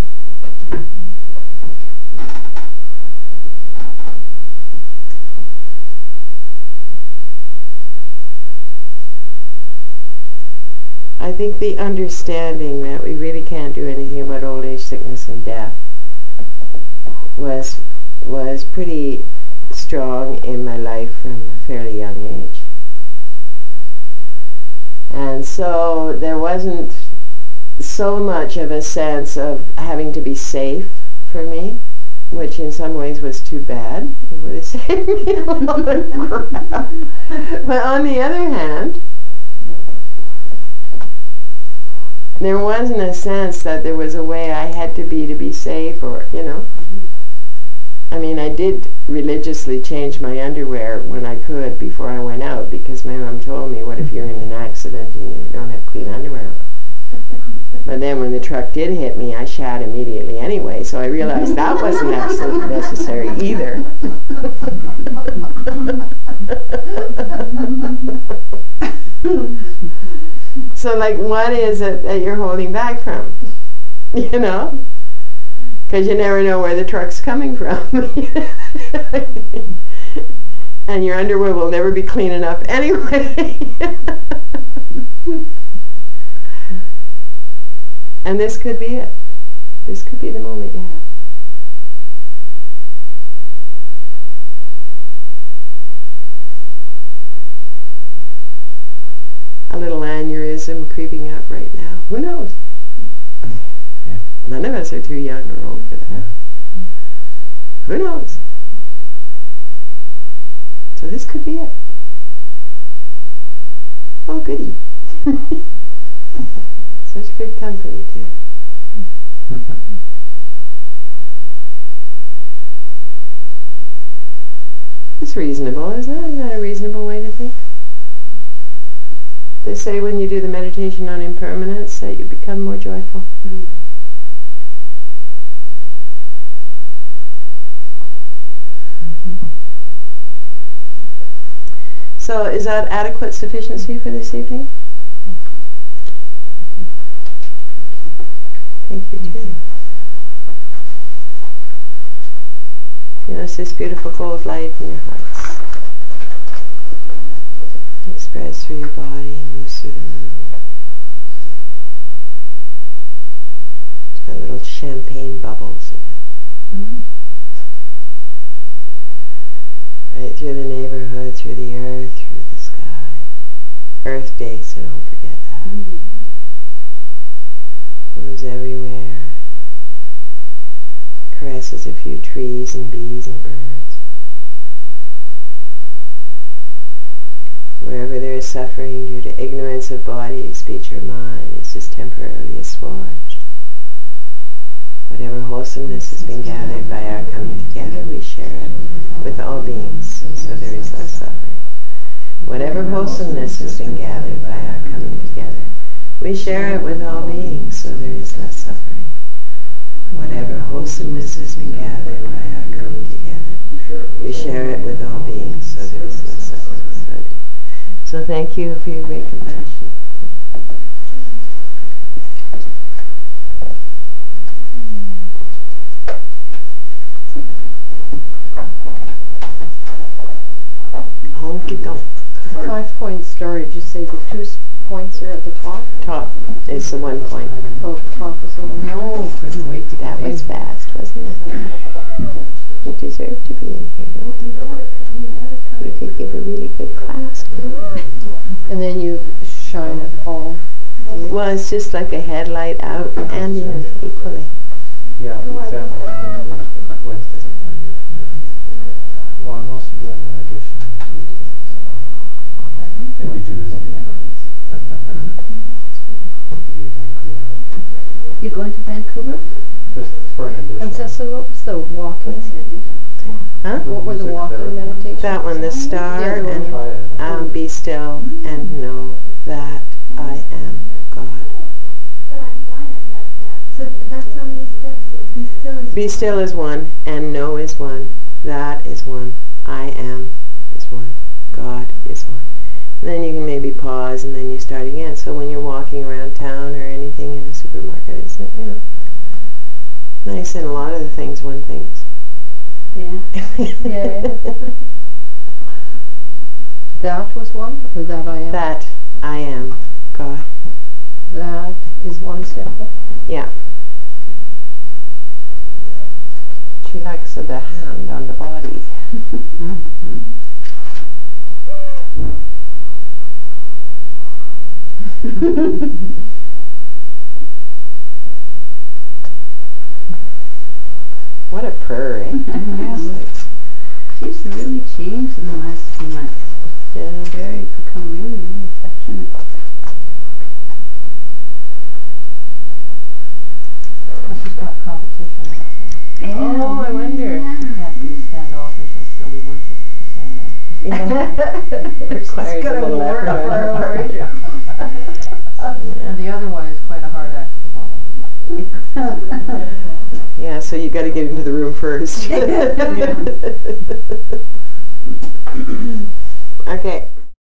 I think the understanding that we really can't do anything about old age, sickness, and death was pretty strong in my life from a fairly young age. so there wasn't so much of a sense of having to be safe for me, which in some ways was too bad. It would have saved me a lot of crap. But on the other hand, there wasn't a sense that there was a way I had to be safe, or, you know. I mean, I did religiously change my underwear when I could before I went out, because my mom told me, what if you're in an accident and you don't have clean underwear on? But then when the truck did hit me, I shat immediately anyway, so I realized that wasn't absolutely necessary either. So, like, what is it that you're holding back from? You know? Because you never know where the truck's coming from. And your underwear will never be clean enough anyway. And this could be it. This could be the moment you have. A little aneurysm creeping up right now. Who knows? Yeah. None of us are too young or old for that. Yeah. Who knows? So this could be it. Oh, goody. Such good company, too. It's reasonable, isn't it? Isn't that a reasonable way to think? They say when you do the meditation on impermanence that you become more joyful. So is that adequate sufficiency for this evening? Thank you too. You know, it's this beautiful gold light in your hearts. It spreads through your body and moves through the room. It's got little champagne bubbles in it. Right through the neighborhood, through the earth, through the sky. Earth Day, so don't forget that. Moves everywhere. Caresses a few trees and bees and birds. Wherever there is suffering due to ignorance of body, speech, or mind, is just temporarily assuaged. Whatever wholesomeness has been gathered by our coming together, we share it with all beings, so there is less suffering. Whatever wholesomeness has been gathered by our coming together, we share it with all beings, so there is less suffering. Whatever wholesomeness has been gathered by our coming together, we share it with all beings, so there is less suffering. So thank you for your great compassion. Honky tonk. 5-point star, did you say the 2 points are at the top? Top is the 1 point. Oh, top is the one. No, couldn't wait to that was fast, wasn't it? You deserve to be in here, don't you? You could give a really good class. And then you shine it all. Well, it's just like a headlight out and in equally. Yeah, the exam Wednesday. Well, I'm also doing an audition Tuesday. Maybe Tuesday. You're going to Vancouver? Just for an audition. And Cecily, what was the walking? Huh? What were the Music walking therapy. meditations? That one, the star, Yeah, the and Try it. be still and know that I am God. So that's how many steps? Be still is Be still is one, and know is one. That is one. I am is one. God is one. And then you can maybe pause, and then you start again. So when you're walking around town or anything in a supermarket, isn't it, you know, nice, and a lot of the things one thinks. Yeah. Yeah. That was one, or that I am? That I am God. That is one simple. Yeah. She likes the hand on the body. What a purr, eh? She's really changed in the last few months. Yeah. Become really, really affectionate. Well, she's got competition, that's why. Oh, I wonder. She can't be standoffish and still be worshipped the same way. Yeah. Requires a little effort. And the other one is quite a hard act to follow. Yeah, so you got to get into the room first. Okay.